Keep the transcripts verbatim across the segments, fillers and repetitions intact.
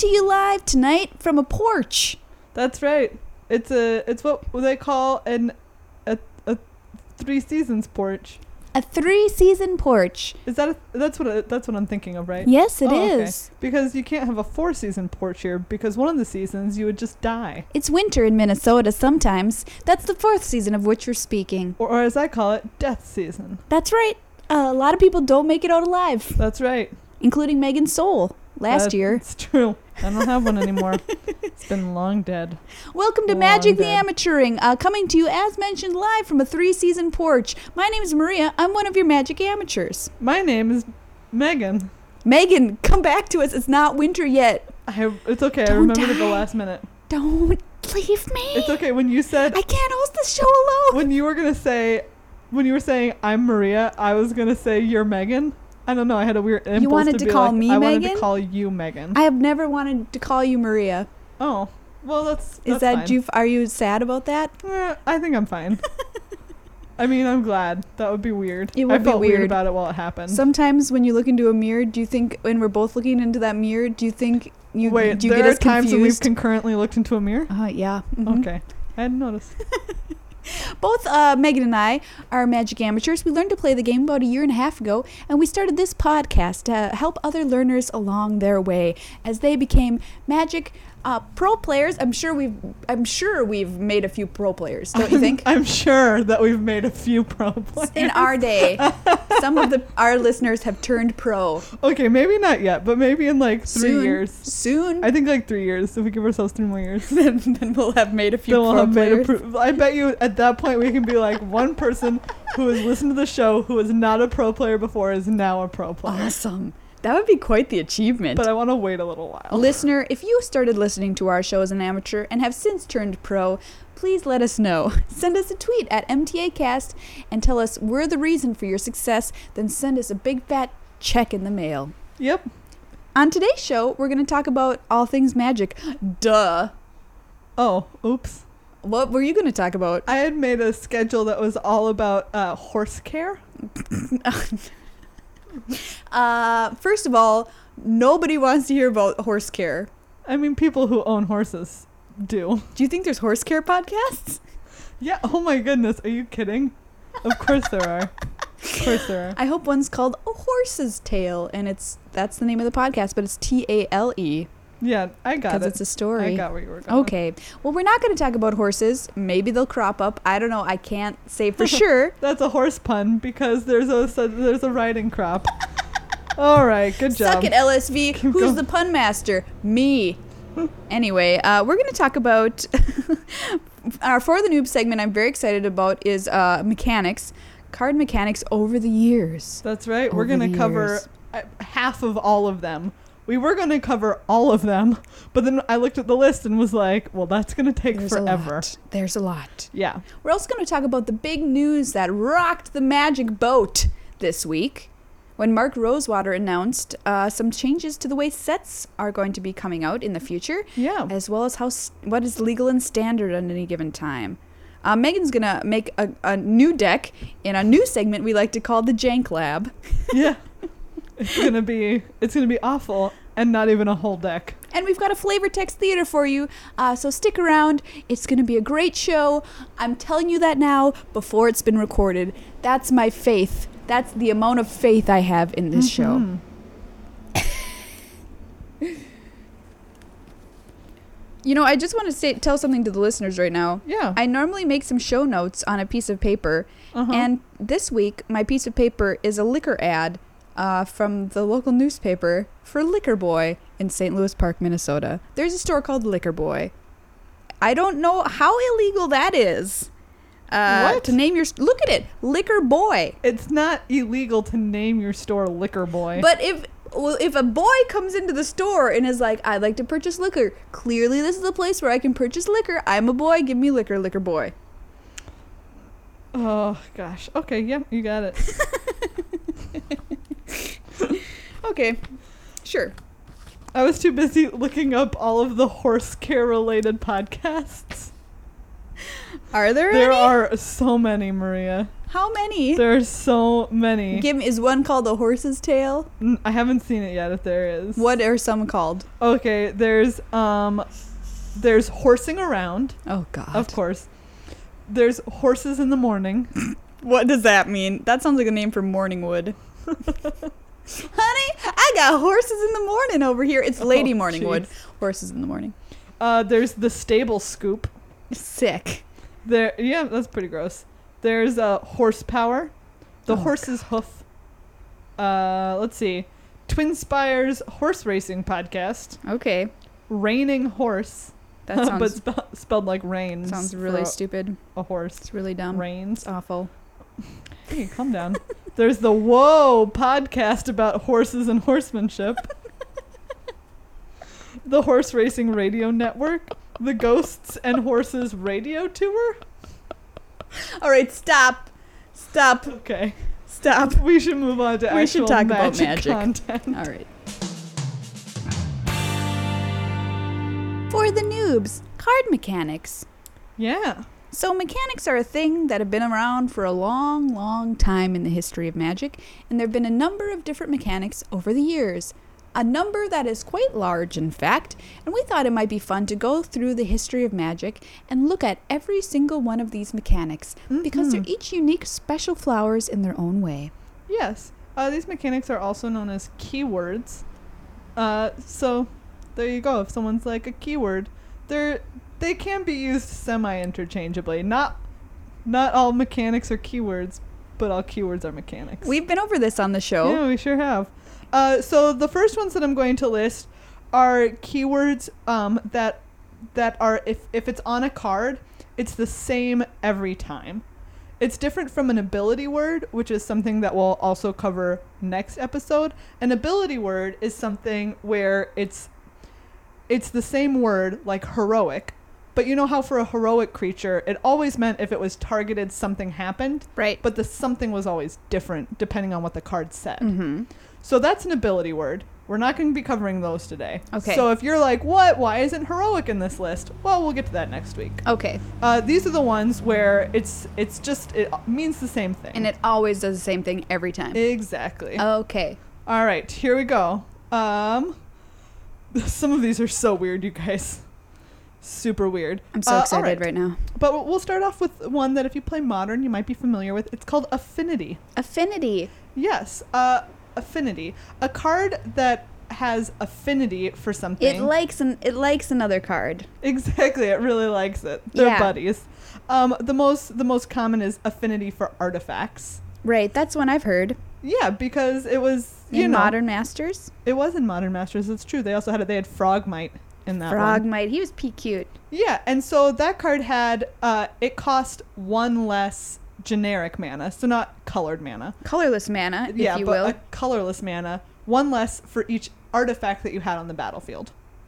to you live tonight from a porch. That's right. It's a it's what they call an a, a three seasons porch. A three-season porch. Is that a, that's what it, that's what I'm thinking of, right? Yes, it oh, is. Okay. Because you can't have a four-season porch here because one of the seasons you would just die. It's winter in Minnesota sometimes. That's the fourth season of which we're speaking. Or, or as I call it, death season. That's right. Uh, a lot of people don't make it out alive. That's right. Including Megan Soul last That, year. It's true. I don't have one anymore. It's been long dead. Welcome to Long Magic the dead. Amateuring, uh, coming to you as mentioned live from a three-season porch. My name is Maria. I'm one of your magic amateurs. My name is Megan. Megan, come back to us. It's not winter yet. I, it's okay. I Don't remembered at the die. last minute. Don't leave me. It's okay. When you said I can't host the show alone. when you were gonna say when you were saying I'm Maria, I was gonna say you're Megan. I don't know. I had a weird impulse wanted to, to be call like, me I wanted Megan? to call you Megan. I have never wanted to call you Maria. Oh, well, that's, Is that's that fine. you? Are you sad about that? Eh, I think I'm fine. I mean, I'm glad. That would be weird. It would I be felt weird weird. about it while it happened. Sometimes when you look into a mirror, do you think when we're both looking into that mirror, do you think you Wait, do you there get are us times when we've confused? concurrently looked into a mirror? Uh, yeah. mhm. Okay. I hadn't noticed. Both uh, Megan and I are magic amateurs. We learned to play the game about a year and a half ago, and we started this podcast to help other learners along their way as they became magic uh, pro players. I'm sure we've I'm sure we've made a few pro players, don't you think? I'm sure that we've made a few pro players. In our day, some of the our listeners have turned pro. Okay, maybe not yet, but maybe in like three Soon. years. Soon, I think like three years. If we give ourselves three more years. then, then we'll have made a few Then we'll pro have made a players. pro- I bet you at that point we can be like one person who has listened to the show who was not a pro player before is now a pro player. Awesome. That would be quite the achievement. But I want to wait a little while. Listener, if you started listening to our show as an amateur and have since turned pro, please let us know. Send us a tweet at M T A cast and tell us we're the reason for your success, then send us a big fat check in the mail. Yep. On today's show, we're going to talk about all things magic. Duh. Oh, oops. What were you going to talk about? I had made a schedule that was all about uh, horse care. Uh, first of all, nobody wants to hear about horse care. I mean, people who own horses do. Do you think there's horse care podcasts? Yeah. Oh my goodness. Are you kidding? Of course there are. Of course there are. I hope one's called A Horse's Tale, and it's that's the name of the podcast, but it's T A L E. Yeah, I got it. Because it's a story. I got where you were going. Okay. Well, we're not going to talk about horses. Maybe they'll crop up. I don't know. I can't say for sure. That's a horse pun because there's a so there's a riding crop. All right, good job. Suck it, L S V. Who's going. the pun master? Me. Anyway, uh, we're going to talk about our For the Noob segment I'm very excited about is uh, mechanics, card mechanics over the years. That's right. Over We're going the to cover years. uh, half of all of them. We were going to cover all of them, but then I looked at the list and was like, well, that's going to take There's forever. a lot. There's a lot. Yeah. We're also going to talk about the big news that rocked the magic boat this week when Mark Rosewater announced uh, some changes to the way sets are going to be coming out in the future, Yeah. as well as how s- what is legal and standard at any given time. Uh, Megan's going to make a, a new deck in a new segment we like to call the Jank Lab. Yeah. It's going to be it's going to be awful and not even a whole deck. And we've got a flavor text theater for you, uh, so stick around. It's going to be a great show. I'm telling you that now before it's been recorded. That's my faith. That's the amount of faith I have in this Mhm. show. You know, I just want to say, tell something to the listeners right now. Yeah. I normally make some show notes on a piece of paper, Uh-huh. and this week my piece of paper is a liquor ad uh, from the local newspaper for Liquor Boy in Saint Louis Park, Minnesota. There's a store called Liquor Boy. I don't know how illegal that is. Uh, What? To name your... Look at it. Liquor Boy. It's not illegal to name your store Liquor Boy. But if... Well, if a boy comes into the store and is like, I'd like to purchase liquor, clearly this is a place where I can purchase liquor. I'm a boy. Give me liquor, Liquor Boy. Oh, gosh. Okay, yeah, you got it. Okay. Sure. I was too busy looking up all of the horse care related podcasts. Are there There any? are so many, Maria. How many? There's so many. Give me, is one called a horse's tail? Mm, I haven't seen it yet. If there is. What are some called? Okay, there's um, there's horsing around. Oh God. Of course. There's horses in the morning. What does that mean? That sounds like a name for Morningwood. Honey, I got horses in the morning over here. It's Lady Oh, Morningwood. jeez. Horses in the morning. Uh, there's the stable scoop. Sick. There, yeah, that's pretty gross. There's uh, horsepower, the Oh, horse's hoof. Uh, let's see, Twin Spires horse racing podcast. Okay. Raining horse. That sounds but spe- spelled like rain. sounds really stupid. A horse. It's really dumb. Rains. It's awful. Hey, calm down. There's the Whoa podcast about horses and horsemanship. The Horse Racing Radio Network. The Ghosts and Horses Radio Tour. All right, stop. Stop. Okay. Stop. We should move on to We actual should talk about magic, magic. content. All right. For the noobs, card mechanics. Yeah. So mechanics are a thing that have been around for a long, long time in the history of magic, and there have been a number of different mechanics over the years. A number that is quite large, in fact, and we thought it might be fun to go through the history of magic and look at every single one of these mechanics, because they're each unique special flowers in their own way. Yes. Uh, these mechanics are also known as keywords. Uh, so there you go. If someone's like a keyword, they're they can be used semi-interchangeably. Not not all mechanics are keywords, but all keywords are mechanics. We've been over this on the show. Yeah, we sure have. Uh, so the first ones that I'm going to list are keywords um, that that are if if it's on a card, it's the same every time. It's different from an ability word, which is something that we'll also cover next episode. An ability word is something where it's it's the same word, like heroic, but you know how for a heroic creature, it always meant if it was targeted, something happened, Right. but the something was always different depending on what the card said. Mm-hmm. So that's an ability word. We're not going to be covering those today. Okay. So if you're like, what? Why isn't heroic in this list? Well, we'll get to that next week. Okay. Uh, these are the ones where it's it's just, it means the same thing. And it always does the same thing every time. Exactly. Okay. All right, here we go. Um, some of these are so weird, you guys. Super weird. I'm so Uh, all excited right. right now. But we'll start off with one that if you play Modern, you might be familiar with. It's called Affinity. Affinity. Yes, uh, Affinity. A card that has affinity for something. It likes an it likes another card. Exactly, it really likes it. They're Yeah. buddies. Um, the most the most common is affinity for artifacts. Right, that's one I've heard. Yeah, because it was you In know Modern Masters. it was in Modern Masters. It's true. They also had it. They had Frogmite in that one. Frogmite. He was pea cute. Yeah, and so that card had uh, it cost one less generic mana, so not colored mana. Colorless mana, if yeah, you but will. a colorless mana, one less for each artifact that you had on the battlefield.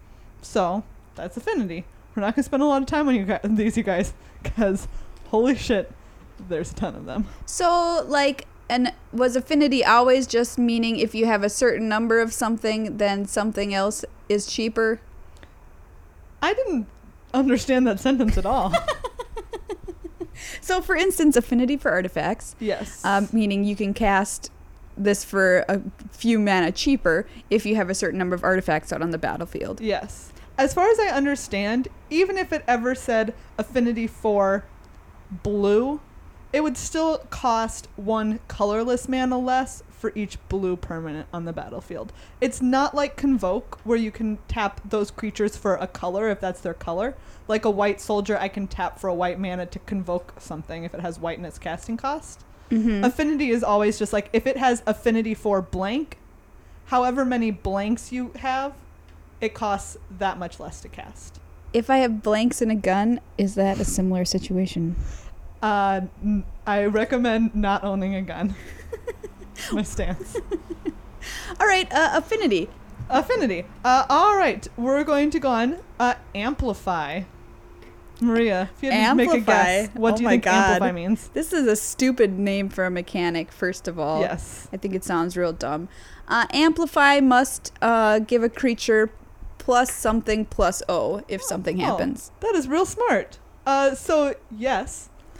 So that's affinity. We're not gonna spend a lot of time on you guys, these, you guys, because holy shit, there's a ton of them. So, like, and was affinity always just meaning if you have a certain number of something, then something else is cheaper? I didn't understand that sentence at all. So, for instance, affinity for artifacts, Yes. um, meaning you can cast this for a few mana cheaper if you have a certain number of artifacts out on the battlefield. Yes. As far as I understand, even if it ever said affinity for blue, it would still cost one colorless mana less for each blue permanent on the battlefield. It's not like Convoke, where you can tap those creatures for a color if that's their color. Like a white soldier, I can tap for a white mana to convoke something if it has white in its casting cost. Mm-hmm. Affinity is always just like, if it has affinity for blank, however many blanks you have, it costs that much less to cast. If I have blanks in a gun, is that a similar situation? Uh, n- I recommend not owning a gun. My stance. All right, uh, affinity. Affinity. Uh, all right, we're going to go on. Uh, amplify. Maria, if you had to make a guess, Amplify. what Oh do you my think God. amplify means? This is a stupid name for a mechanic, first of all. Yes. I think it sounds real dumb. Uh, amplify must uh, give a creature plus something plus O if something Oh, happens. that is real smart. Uh, so yes,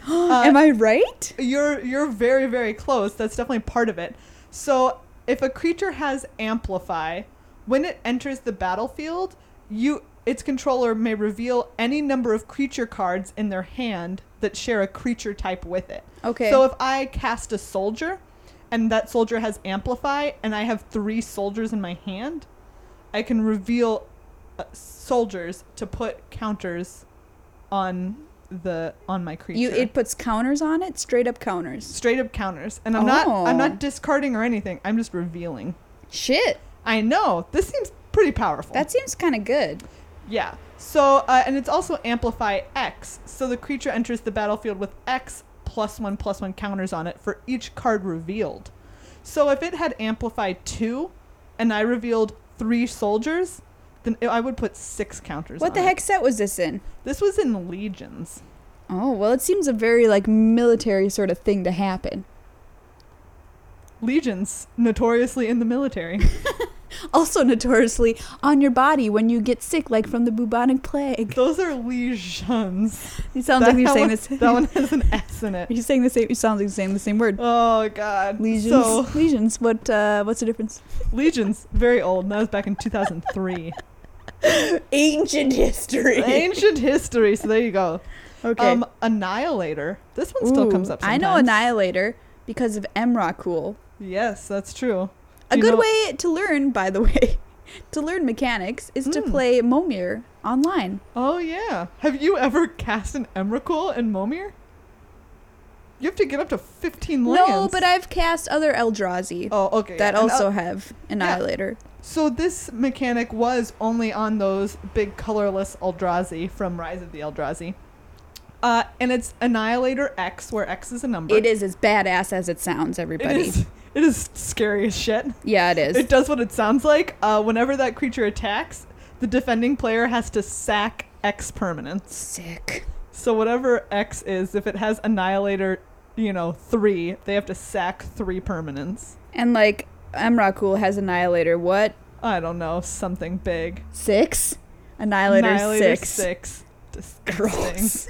Uh, Am I right? You're you're very, very close. That's definitely part of it. So if a creature has Amplify, when it enters the battlefield, you its controller may reveal any number of creature cards in their hand that share a creature type with it. Okay. So if I cast a soldier and that soldier has Amplify and I have three soldiers in my hand, I can reveal uh, soldiers to put counters on the on my creature. You it puts counters on it, straight up counters. Straight up counters. And I'm not I'm Oh. not discarding or anything. I'm just revealing. Shit. I know. This seems pretty powerful. That seems kind of good. Yeah. So, uh, and it's also Amplify X. So the creature enters the battlefield with X plus one plus one counters on it for each card revealed. So if it had Amplify two and I revealed three soldiers, then it, I would put six counters What on the it. heck set was this in? This was in Legions. Oh, well, it seems a very, like, military sort of thing to happen. Legions, notoriously in the military. Also notoriously on your body when you get sick, like from the bubonic plague. Those are lesions. It sounds That like you're saying one- this. That one has an S in it. You're saying the same. It sounds like you're saying the same word. Oh, God. Legions. So, Legions. What? Uh, what's the difference? Legions, very old. And that was back in two thousand three. Ancient history. Ancient history. So there you go. Okay. Um, Annihilator. This one still Ooh, comes up I sometimes. know Annihilator because of Emrakul. Yes, that's true. A Do you good know- way to learn, by the way, to learn mechanics is to Mm. play Momir online. Oh, yeah. Have you ever cast an Emrakul in Momir? You have to get up to fifteen lands. No, but I've cast other Eldrazi Oh, okay. that yeah. And, uh, also have Annihilator. So this mechanic was only on those big colorless Eldrazi from Rise of the Eldrazi. Uh, and it's Annihilator X, where X is a number. It is as badass as it sounds, It everybody. is, it is scary as shit. Yeah, it is. It does what it sounds like. Uh, whenever that creature attacks, the defending player has to sack X permanents. Sick. So whatever X is, if it has Annihilator, you know, three, they have to sack three permanents. And like Emrakul has Annihilator. What? I don't know, something big. Six? Annihilator, Annihilator six. six. Disgusting. Gross.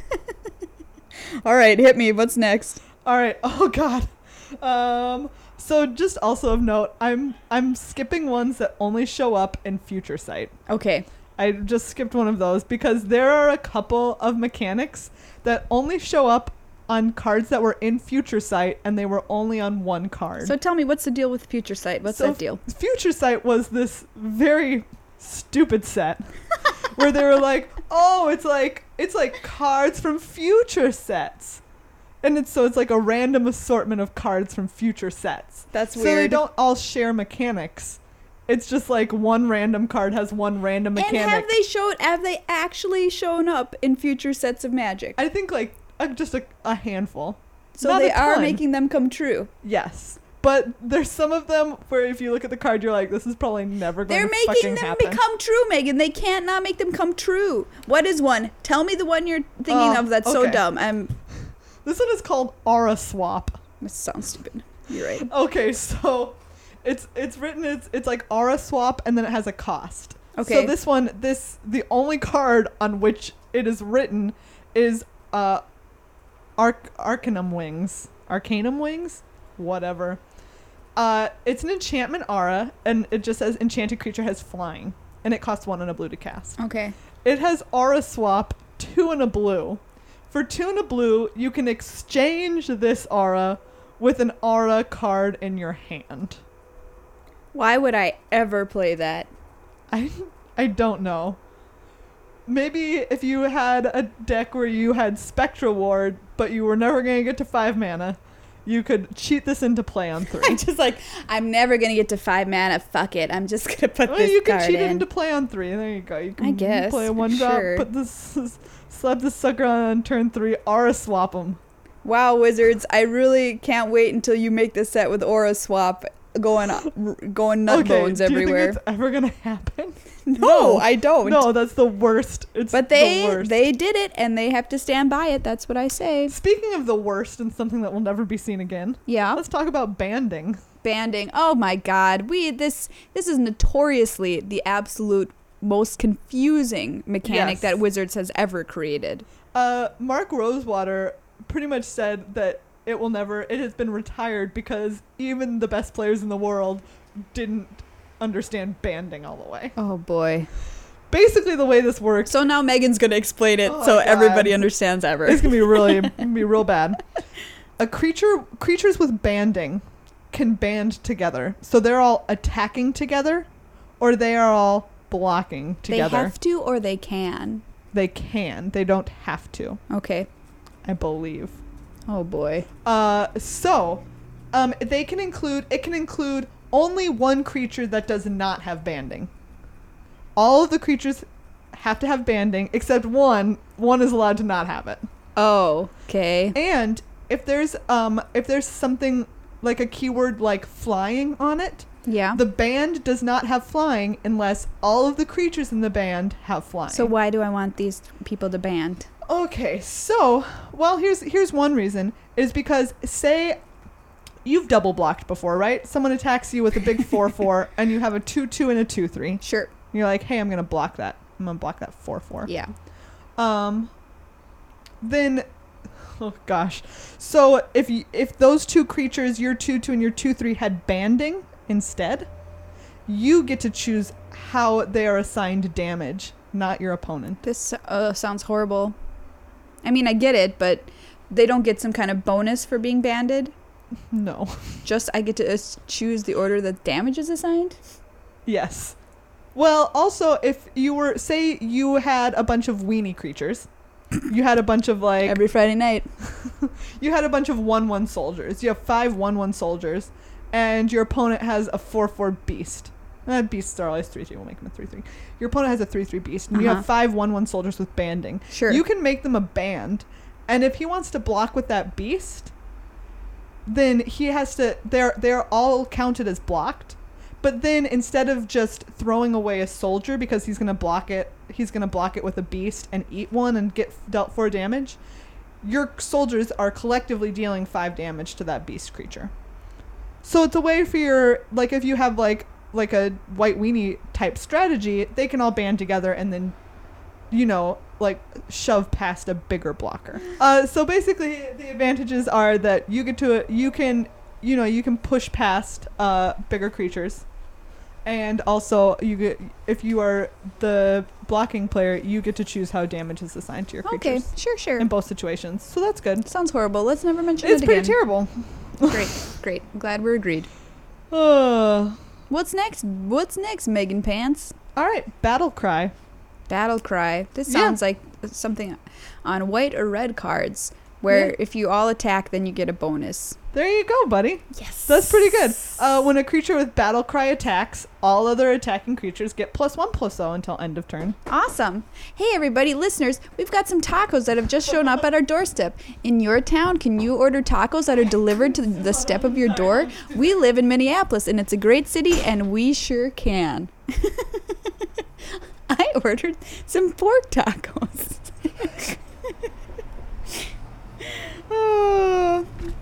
All right, hit me. What's next? All right. Oh God. Um. So just also of note, I'm I'm skipping ones that only show up in Future Sight. Okay. I just skipped one of those because there are a couple of mechanics that only show up on cards that were in Future Sight and they were only on one card. So tell me, what's the deal with Future Sight? What's So that deal? Future Sight was this very stupid set where they were like, oh, it's like it's like cards from future sets. And it's so it's like a random assortment of cards from future sets. That's So they weird. don't all share mechanics. It's just like one random card has one random mechanic. And have they showed? Have they actually shown up in future sets of Magic? I think like uh, just a, a handful. So Not they a are ton. making them come true. Yes. But there's some of them where if you look at the card, you're like, this is probably never going They're to making fucking them happen. become true, Megan. They can't not make them come true. What is one? Tell me the one you're thinking Oh, of that's so okay. dumb. I'm. This one is called Aura Swap. This sounds stupid. You're right. Okay, so it's it's written it's it's like Aura Swap and then it has a cost. Okay. So this one, this the only card on which it is written is uh Arc Arcanum Wings. Arcanum Wings? Whatever. Uh it's an enchantment aura and it just says enchanted creature has flying and it costs one and a blue to cast. Okay. It has Aura Swap, two and a blue. For two and a blue, you can exchange this aura with an aura card in your hand. Why would I ever play that? I I don't know. Maybe if you had a deck where you had Spectra Ward, but you were never going to get to five mana, you could cheat this into play on three. I'm just like, I'm never gonna get to five mana. Fuck it. I'm just gonna put Well, this you can card cheat it in. into play on three. There you go. You can I guess, play a one drop, sure. put this, slap this sucker on turn three, aura swap them. Wow, Wizards! I really can't wait until you make this set with Aura Swap going going nut Okay, bones do you everywhere. think it's ever gonna happen? No, I don't. No, that's the worst. It's But they the worst. they did it, and they have to stand by it. That's what I say. Speaking of the worst and something that will never be seen again, Yeah, let's talk about banding. banding. Oh my God, we this this is notoriously the absolute most confusing mechanic Yes. that Wizards has ever created. Uh, Mark Rosewater pretty much said that it will never, it has been retired because even the best players in the world didn't understand banding all the way. Oh boy. Basically, the way this works, So now Megan's gonna explain it Oh, so God. everybody understands ever. it's gonna be really, gonna be real bad. A creature, creatures with banding can band together, so they're all attacking together, or they are all blocking together. They have to or they can. They can. They don't have to, Okay. I believe. Oh boy. Uh, so, um, they can include. It can include only one creature that does not have banding. All of the creatures have to have banding except one. One is allowed to not have it. Oh, okay. And if there's um if there's something like a keyword like flying on it, Yeah. the band does not have flying unless all of the creatures in the band have flying. So why do I want these people to band? Okay, so well here's here's one reason is because say you've double blocked before, right? Someone attacks you with a big four four and you have a two two and a two three. Sure. You're like, hey, I'm gonna block that. I'm gonna block that four four. Yeah. Um. Then, oh gosh. So if you, if those two creatures, your two two and your two three, had banding instead, you get to choose how they are assigned damage, not your opponent. This uh, sounds horrible. I mean, I get it, but they don't get some kind of bonus for being banded. No. Just I get to uh, choose the order that damage is assigned. Yes. Well, also, if you were, say you had a bunch of weenie creatures, you had a bunch of like, Every Friday night. you had a bunch of one one soldiers. You have five one one soldiers, and your opponent has a four four beast. Uh, beasts are always three three. We'll make them a three three. Your opponent has a three three beast, and you Uh-huh. have five one one soldiers with banding. Sure. You can make them a band, and if he wants to block with that beast, then he has to. They're they're all counted as blocked. But then instead of just throwing away a soldier because he's gonna block it, he's gonna block it with a beast and eat one and get dealt four damage. Your soldiers are collectively dealing five damage to that beast creature. So it's a way for your, like if you have like like a white weenie type strategy, they can all band together and then, you know, like shove past a bigger blocker. Uh, so basically the advantages are that you get to, you can, you know, you can push past uh, bigger creatures. And also, you get if you are the blocking player, you get to choose how damage is assigned to your Okay, creatures sure, sure. in both situations. So that's good. Sounds horrible. Let's never mention It's it pretty again. terrible. Great, great. Glad we're agreed. Uh, What's next? What's next, Megan Pants? all right, Battle Cry. Battle Cry. This Yeah. sounds like something on white or red cards, where Yeah. if you all attack, then you get a bonus. There you go, buddy. Yes. That's pretty good. Uh, when a creature with Battle Cry attacks, all other attacking creatures get plus one plus zero until end of turn. Awesome. Hey, everybody, listeners, we've got some tacos that have just shown up at our doorstep. In your town, can you order tacos that are delivered to the step of your door? We live in Minneapolis, and it's a great city, and we sure can. I ordered some pork tacos. Uh,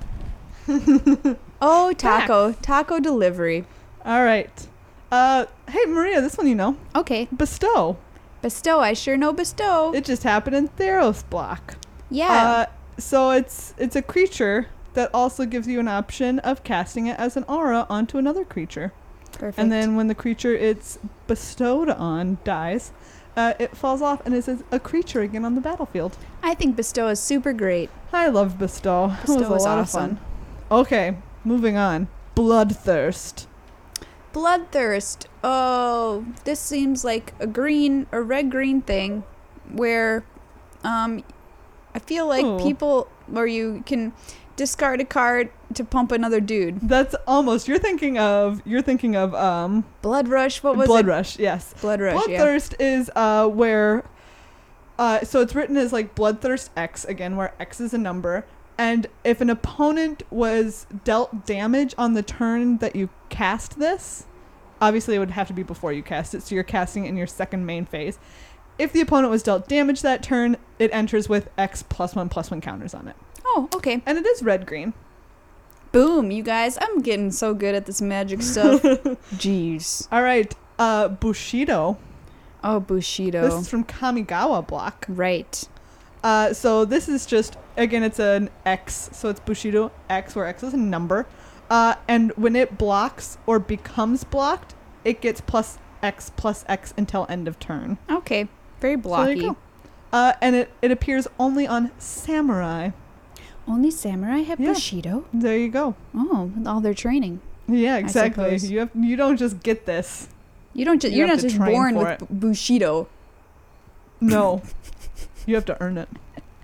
Oh, taco. Taco delivery. all right. Uh, hey, Maria, this one you know. Okay. Bestow. Bestow. I sure know Bestow. It just happened in Theros block. Yeah. Uh, so it's it's a creature that also gives you an option of casting it as an aura onto another creature. Perfect. And then when the creature it's bestowed on dies, uh, it falls off and is a creature again on the battlefield. I think Bestow is super great. I love Bestow. It was Bestow a is lot awesome. of fun. Okay, moving on. Bloodthirst. Bloodthirst. Oh, this seems like a green or red green thing where um I feel like Oh. people where you can discard a card to pump another dude. That's almost you're thinking of you're thinking of um Blood Rush, what was Blood it? Rush, yes. Blood Rush, yeah. Bloodthirst is uh where uh so it's written as like Bloodthirst X again, where X is a number, and if an opponent was dealt damage on the turn that you cast this, obviously it would have to be before you cast it, so you're casting it in your second main phase. If the opponent was dealt damage that turn, it enters with X plus one plus one counters on it. Oh, okay. And it is red green. Boom, you guys. I'm getting so good at this magic stuff. Jeez. All right, uh Bushido. Oh, Bushido. This is from Kamigawa block. Right. Uh, so this is just again, it's an X, so it's Bushido X, where X is a number. Uh, and when it blocks or becomes blocked, it gets plus X plus X until end of turn. Okay. Very So there blocky. you go. Uh, and it, it appears only on Samurai. Only samurai have Yeah. Bushido. There you go. Oh, with all their training. Yeah, exactly. suppose. You have you don't just get this. You don't just You you're have not to just train born for with it. B- Bushido. No. You have to earn it.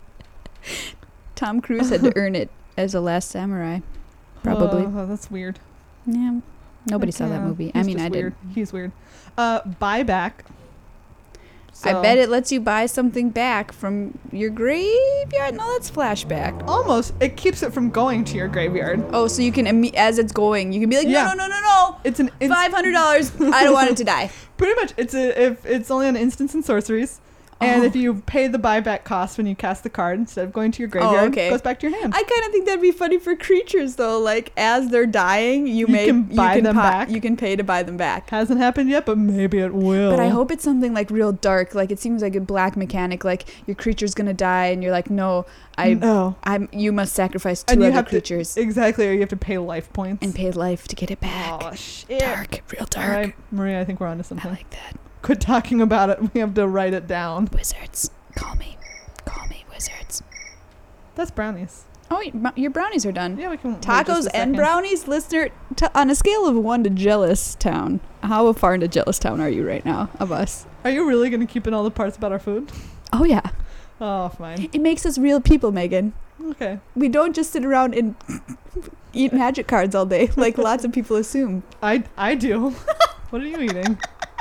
Tom Cruise had to earn it as a last samurai. Probably. Oh, that's weird. Yeah. Nobody saw that Yeah, movie. I he's mean, just I weird. did. He's weird. Uh, buyback. I So- bet it lets you buy something back from your graveyard. No, that's flashback. Almost. It keeps it from going to your graveyard. Oh, so you can imme- as it's going, you can be like, Yeah. no, no, no, no, no. It's an inst- Five hundred dollars. I don't want it to die. pretty much. It's a if it's only on instants and sorceries, and Oh. if you pay the buyback cost when you cast the card instead of going to your graveyard, okay. it goes back to your hand. I kind of think that'd be funny for creatures though. Like as they're dying, you, You may can buy them pi- back. You can pay to buy them back. Hasn't happened yet, but maybe it will. But I hope it's something like real dark. Like it seems like a black mechanic. Like your creature's gonna die, and you're like, no, I, no. I'm. You must sacrifice two And you other have creatures to exactly, or you have to pay life points. and pay life to get it back. Oh shit! Dark, real All dark. right, Maria, I think we're onto I something. like that. Quit talking about it. We have to write it down. Wizards, call me, call me wizards. That's brownies. Oh, y- your brownies are done. Yeah, we can. wait Tacos just a and second. brownies, listener. T- on a scale of one to jealous town, how far into jealous town are you right now of us? Are you really gonna keep in all the parts about our food? Oh yeah, Oh, fine. it makes us real people, Megan. Okay. We don't just sit around and eat magic cards all day like lots of people assume. I I do. What are you eating?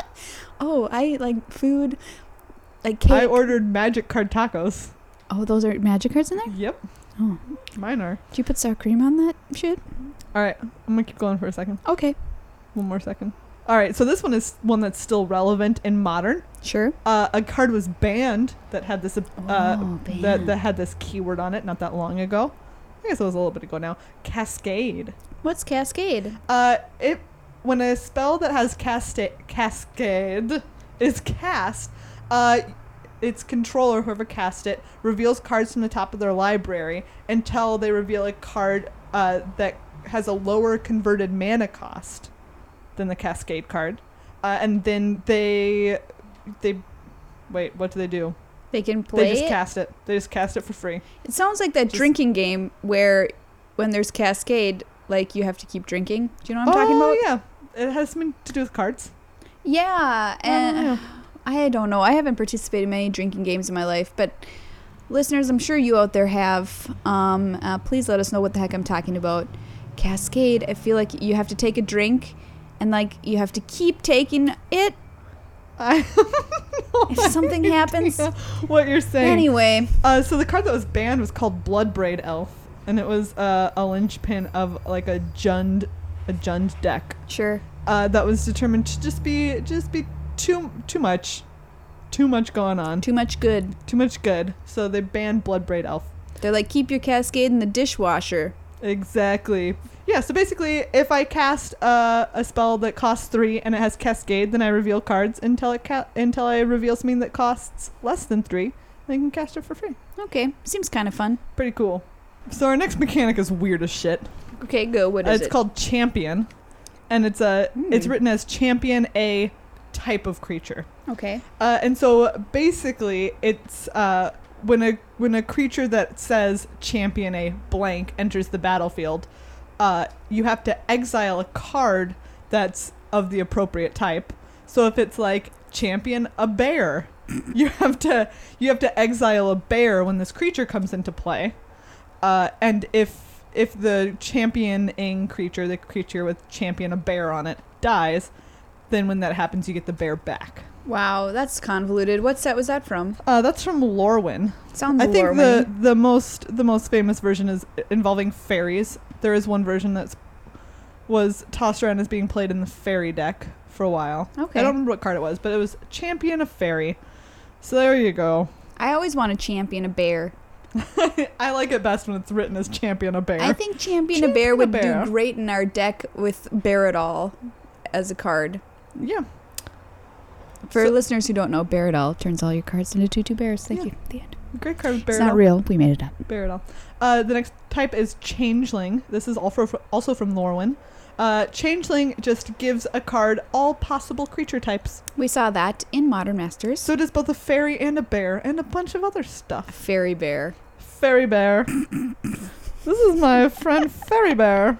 Oh, I like food, like cake. I ordered magic card tacos. Oh, those are magic cards in there? Yep. Oh. Mine are. Did you put sour cream on that shit? All right. I'm gonna keep going for a second. Okay. One more second. All right. So this one is one that's still relevant in modern. Sure. Uh, a card was banned that had this uh, Oh, that banned. that had this keyword on it not that long ago. I guess it was a little bit ago now. Cascade. What's Cascade? Uh, it when a spell that has casta- cascade is cast, uh, its controller, whoever cast it, reveals cards from the top of their library until they reveal a card uh, that has a lower converted mana cost than the cascade card, uh, and then they they wait. What do they do? They can play They just it? cast it. They just cast it for free. It sounds like that Just- drinking game where when there's Cascade, like you have to keep drinking. Do you know what I'm oh talking about? yeah, it has something to do with cards. Yeah, and Oh, yeah. I don't know. I haven't participated in many drinking games in my life, but listeners, I'm sure you out there have. Um, uh, please let us know what the heck I'm talking about. Cascade, I feel like you have to take a drink and like you have to keep taking it I if something happens. what you're saying. Anyway, Uh, so the card that was banned was called Bloodbraid Elf, and it was uh, a linchpin of like a Jund, a Jund deck sure. uh, that was determined to just be just be too too much, too much going on, Too much good. too much good. So they banned Bloodbraid Elf. They're like, keep your Cascade in the dishwasher. Exactly. Yeah. So basically, if I cast uh, a spell that costs three and it has Cascade, then I reveal cards until it ca- until I reveal something that costs less than three. And I can cast it for free. Okay, seems kind of fun. Pretty cool. So our next mechanic is weird as shit. Okay, go. What Uh, is it's it? called Champion, and it's a Hmm. it's written as Champion a type of creature. Okay. Uh, and so basically, it's uh, when a when a creature that says Champion a blank enters the battlefield, uh, you have to exile a card that's of the appropriate type. So if it's like Champion a bear, you have to you have to exile a bear when this creature comes into play. Uh, and if if the championing creature, the creature with champion a bear on it, dies, then when that happens, you get the bear back. Wow, that's convoluted. What set was that from? Uh, that's from Lorwyn. Sounds I think lore the winning. the most the most famous version is involving fairies. There is one version that's was tossed around as being played in the fairy deck for a while. Okay. I don't remember what card it was, but it was champion a fairy. So there you go. I always want to champion a bear. I like it best when it's written as champion a bear. I think champion, a Champion bear a would bear. do great in our deck with Bearadol as a card. yeah. For So- listeners who don't know, Bearadol turns all your cards into two two bears. Thank Yeah. you. The end. Great card with It's Baradol. not real. We made it up. Baradol. Uh, the next type is Changeling. This is also also from Lorwyn. Uh, Changeling just gives a card all possible creature types. We saw that in Modern Masters. So it is both a fairy and a bear and a bunch of other stuff. Fairy bear. Fairy bear. This is my friend Fairy Bear.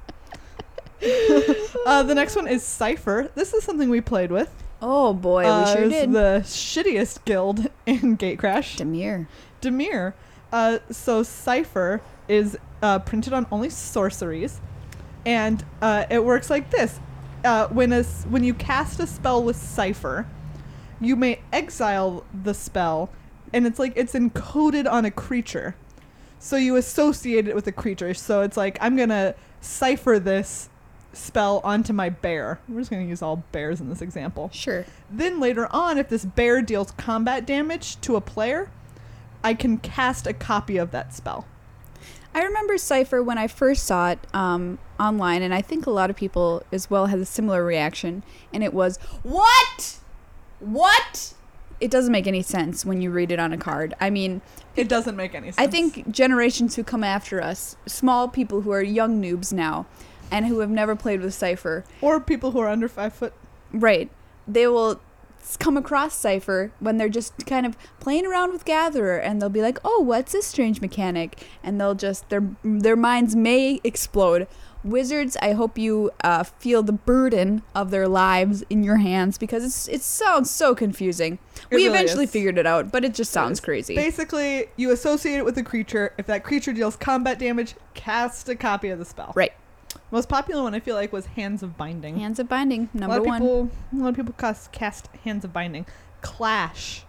uh, the next one is Cypher. This is something we played with. Oh boy, uh, we sure it's did. the shittiest guild in Gatecrash. Demir. Demir. Uh, so Cypher is uh, printed on only sorceries, and uh, it works like this. Uh, when a, s- when you cast a spell with Cypher, you may exile the spell, and it's like it's encoded on a creature. So you associate it with a creature. So it's like, I'm going to cipher this spell onto my bear. We're just going to use all bears in this example. Sure. Then later on, if this bear deals combat damage to a player, I can cast a copy of that spell. I remember Cypher when I first saw it um, online, and I think a lot of people as well had a similar reaction, and it was, what? What? It doesn't make any sense when you read it on a card. I mean, It doesn't make any sense. I think generations who come after us, small people who are young noobs now, and who have never played with Cypher, Or people who are under five foot. right, they will s- come across Cypher when they're just kind of playing around with Gatherer, and they'll be like, oh, what's this strange mechanic? And they'll just, their their minds may explode. Wizards, I hope you uh, feel the burden of their lives in your hands, because it's, it sounds so confusing. It we really eventually is. figured it out, but it just sounds is. crazy. Basically, you associate it with a creature. If that creature deals combat damage, cast a copy of the spell. Right. Most popular one, I feel like, was Hands of Binding. Hands of Binding, a lot number of one. people, a lot of people cast, cast Hands of Binding. Clash.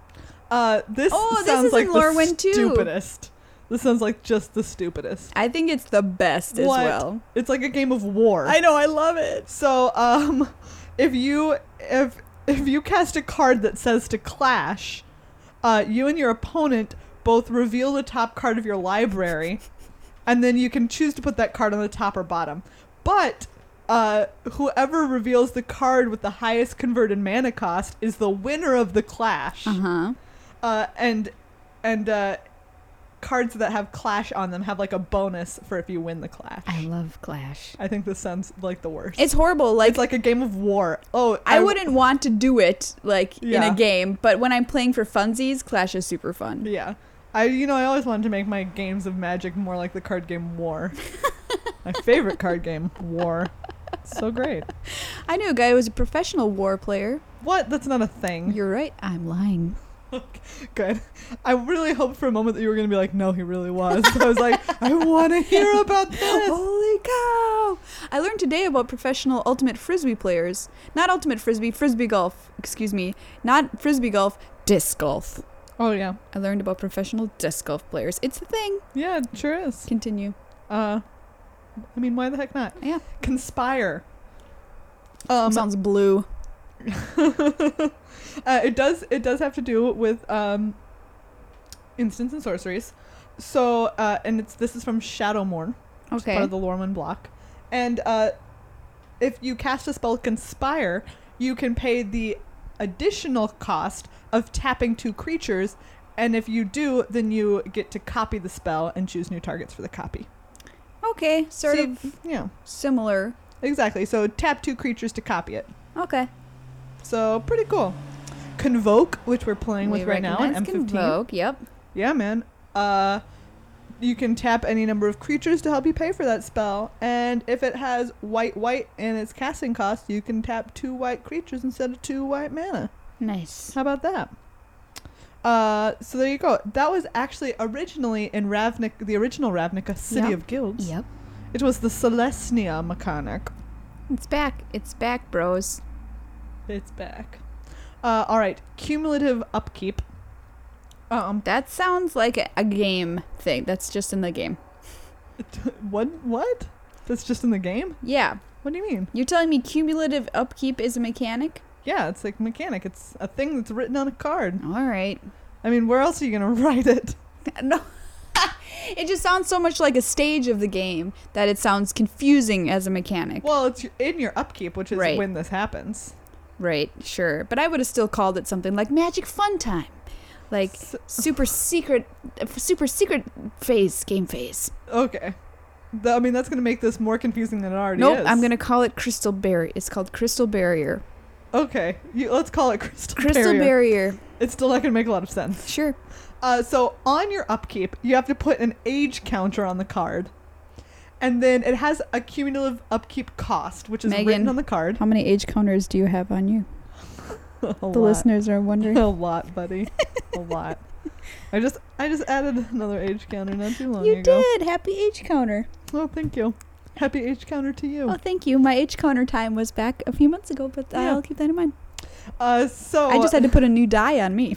Uh, this Oh, this sounds is like in the Lorwyn too. stupidest. This sounds like just the stupidest. I think it's the best as What? well. It's like a game of war. know, I love it. So, um, if you if if you cast a card that says to clash, uh, you and your opponent both reveal the top card of your library, and then you can choose to put that card on the top or bottom. But uh, whoever reveals the card with the highest converted mana cost is the winner of the clash. Uh-huh. Uh, and and uh, cards that have clash on them have like a bonus for if you win the clash. I love Clash. I think this sounds like the worst. It's horrible. Like, It's like a game of war. Oh, I wouldn't want to do it, like, in Yeah. a game, but when I'm playing for funsies, Clash is super fun. Yeah, I you know I always wanted to make my games of Magic more like the card game War. My favorite card game, War. So great. I knew a guy who was a professional war player. What? That's not a thing. You're right. I'm lying. Good. I really hoped for a moment that you were going to be like, no, he really was. I was like, I want to hear about this. Holy cow! I learned today about professional ultimate frisbee players. Not ultimate frisbee, frisbee golf. Excuse me. Not frisbee golf, disc golf. Oh, yeah. I learned about professional disc golf players. It's a thing. Yeah, it sure is. Continue. Uh, I mean, why the heck not? Yeah. Conspire. Um, Sounds blue. uh, it does. It does have to do with um, instants and sorceries. So, uh, and it's this is from Shadowmourn, which is Okay. part of the Lorwyn block. And uh, if you cast a spell Conspire, you can pay the additional cost of tapping two creatures. And if you do, then you get to copy the spell and choose new targets for the copy. Okay. Sort See, of yeah, similar. exactly. So tap two creatures to copy it. Okay. So pretty cool. Convoke, which we're playing with We right now in recognize M fifteen. Convoke, yep. Yeah, man. Uh, you can tap any number of creatures to help you pay for that spell. And if it has white, white in its casting cost, you can tap two white creatures instead of two white mana. Nice. How about that? Uh, so there you go. That was actually originally in Ravnica, the original Ravnica City Yep. of Guilds. Yep. It was the Celestia mechanic. It's back. It's back, bros. It's back. Uh, all right. Cumulative upkeep. Um, That sounds like a, a game thing. That's just in the game. what? What? That's just in the game? Yeah. What do you mean? You're telling me cumulative upkeep is a mechanic? Yeah, it's like mechanic. It's a thing that's written on a card. All right. I mean, where else are you gonna write it? No. It just sounds so much like a stage of the game that it sounds confusing as a mechanic. Well, it's your- in your upkeep, which is Right. when this happens. Right, sure. But I would have still called it something like Magic Fun Time. Like S- super secret, super secret phase, game phase. Okay. Th- I mean, that's going to make this more confusing than it already Nope, is. I'm going to call it Crystal Barrier. It's called Crystal Barrier. Okay. You, let's call it Crystal, Crystal Barrier. Barrier. It's still not going to make a lot of sense. Sure. Uh, so on your upkeep, you have to put an age counter on the card. And then it has a cumulative upkeep cost, which is Megan, written on the card. How many age counters do you have on you? a The lot. listeners are wondering. A lot, buddy. A lot. I just I just added another age counter not too long You ago. did. Happy age counter. Oh, thank you. Happy age counter to you. Oh, thank you. My age counter time was back a few months ago, but Yeah. I'll keep that in mind. Uh, so I just had to put a new die on me.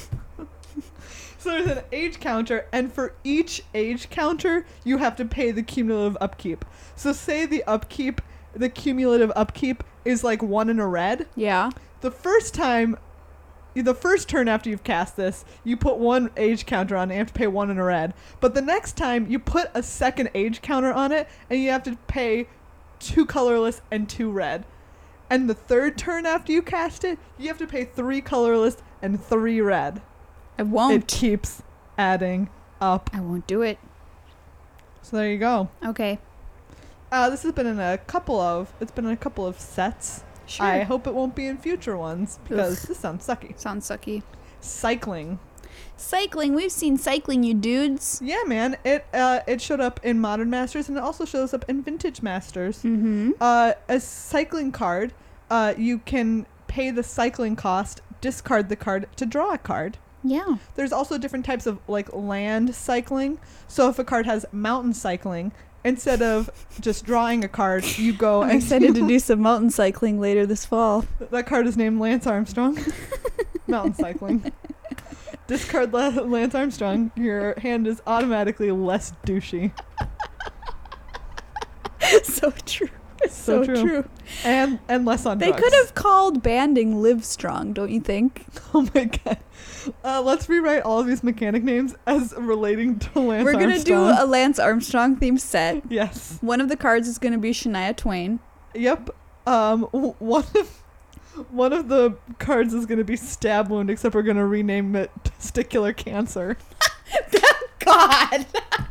So there's an age counter, and for each age counter, you have to pay the cumulative upkeep. So say the upkeep, the cumulative upkeep is like one in a red. Yeah. The first time, the first turn after you've cast this, you put one age counter on it, you have to pay one in a red. But the next time, you put a second age counter on it, and you have to pay two colorless and two red. And the third turn after you cast it, you have to pay three colorless and three red. I It won't. keeps adding up. I won't do it. So there you go. Okay. Uh, this has been in a couple of, it's been in a couple of sets. Sure. I hope it won't be in future ones because Ugh. this sounds sucky. Sounds sucky. Cycling. Cycling. We've seen cycling, you dudes. Yeah, man. It uh, it showed up in Modern Masters and it also shows up in Vintage Masters. Mm-hmm. Uh, a cycling card, uh, you can pay the cycling cost, discard the card to draw a card. Yeah. There's also different types of like land cycling. So if a card has mountain cycling, instead of just drawing a card, you go I'm and excited to do some mountain cycling later this fall. That card is named Lance Armstrong. Mountain cycling. Discard La- Lance Armstrong. Your hand is automatically less douchey. So true. So So, true. true. And and less on They drugs. could have called banding Live Strong, don't you think? Oh my god. Uh, let's rewrite all of these mechanic names as relating to Lance We're going to do Armstrong. a Lance Armstrong themed set. Yes. One of the cards is going to be Shania Twain. Yep. Um. w- One of one of the cards is going to be stab wound, except we're going to rename it testicular cancer. God.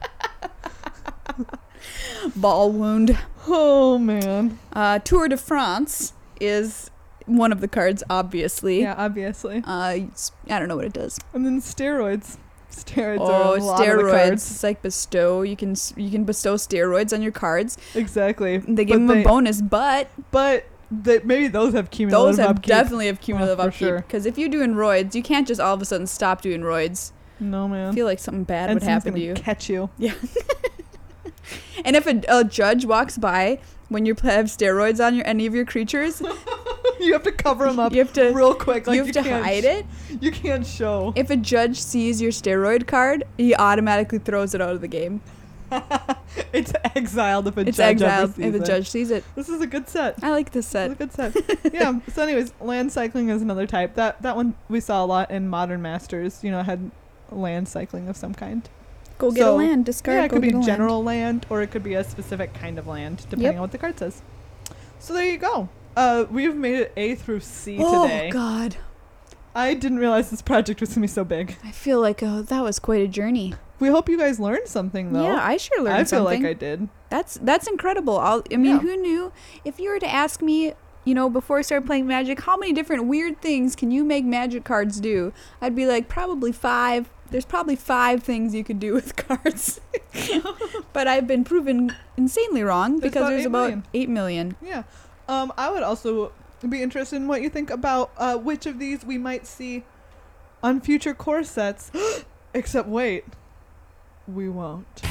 Ball wound. Oh man. Uh, Tour de France is one of the cards, obviously. Yeah, obviously. Uh, it's- I don't know what it does. And then steroids. Steroids Oh, are a lot of the steroids. cards. It's like bestow. You can s- you can bestow steroids on your cards. Exactly. They give But them they- a bonus, but But they, maybe those have cumulative those have upkeep. definitely have cumulative Oh, for upkeep. sure. Because if you're doing roids, you can't just all of a sudden stop doing roids. No, I man. feel like something bad and would happen to gonna you. catch you. Yeah. And if a, a judge walks by when you have steroids on your any of your creatures, You have to cover them up you have to real quick. Like you have to can't hide sh- it. You can't show. If a judge sees your steroid card, he automatically throws it out of the game. It's exiled if a It's judge ever exiled sees if a it. judge sees it. This is a good set. I like this This set. is a good set. Yeah. So, anyways, land cycling is another type. That that one we saw a lot in Modern Masters. You know, it had land cycling of some kind. Go get So, a land. Discard. Yeah, it go could be get a land. general land. or it could be a specific kind of land, depending Yep. on what the card says. So there you go. Uh, we've made it A through C Oh today. God! I didn't realize this project was gonna be so big. I feel like oh, that was quite a journey. We hope you guys learned something, though. Yeah, I sure learned I feel something. like I did. That's that's incredible. I'll, I mean, Yeah. who knew? If you were to ask me, you know, before I started playing Magic, how many different weird things can you make Magic cards do? I'd be like, probably five. There's probably five things you could do with cards. But I've been proven insanely wrong There's because about there's eight about million. eight million. Yeah. Um, I would also be interested in what you think about uh, which of these we might see on future core sets. Except, wait, we won't.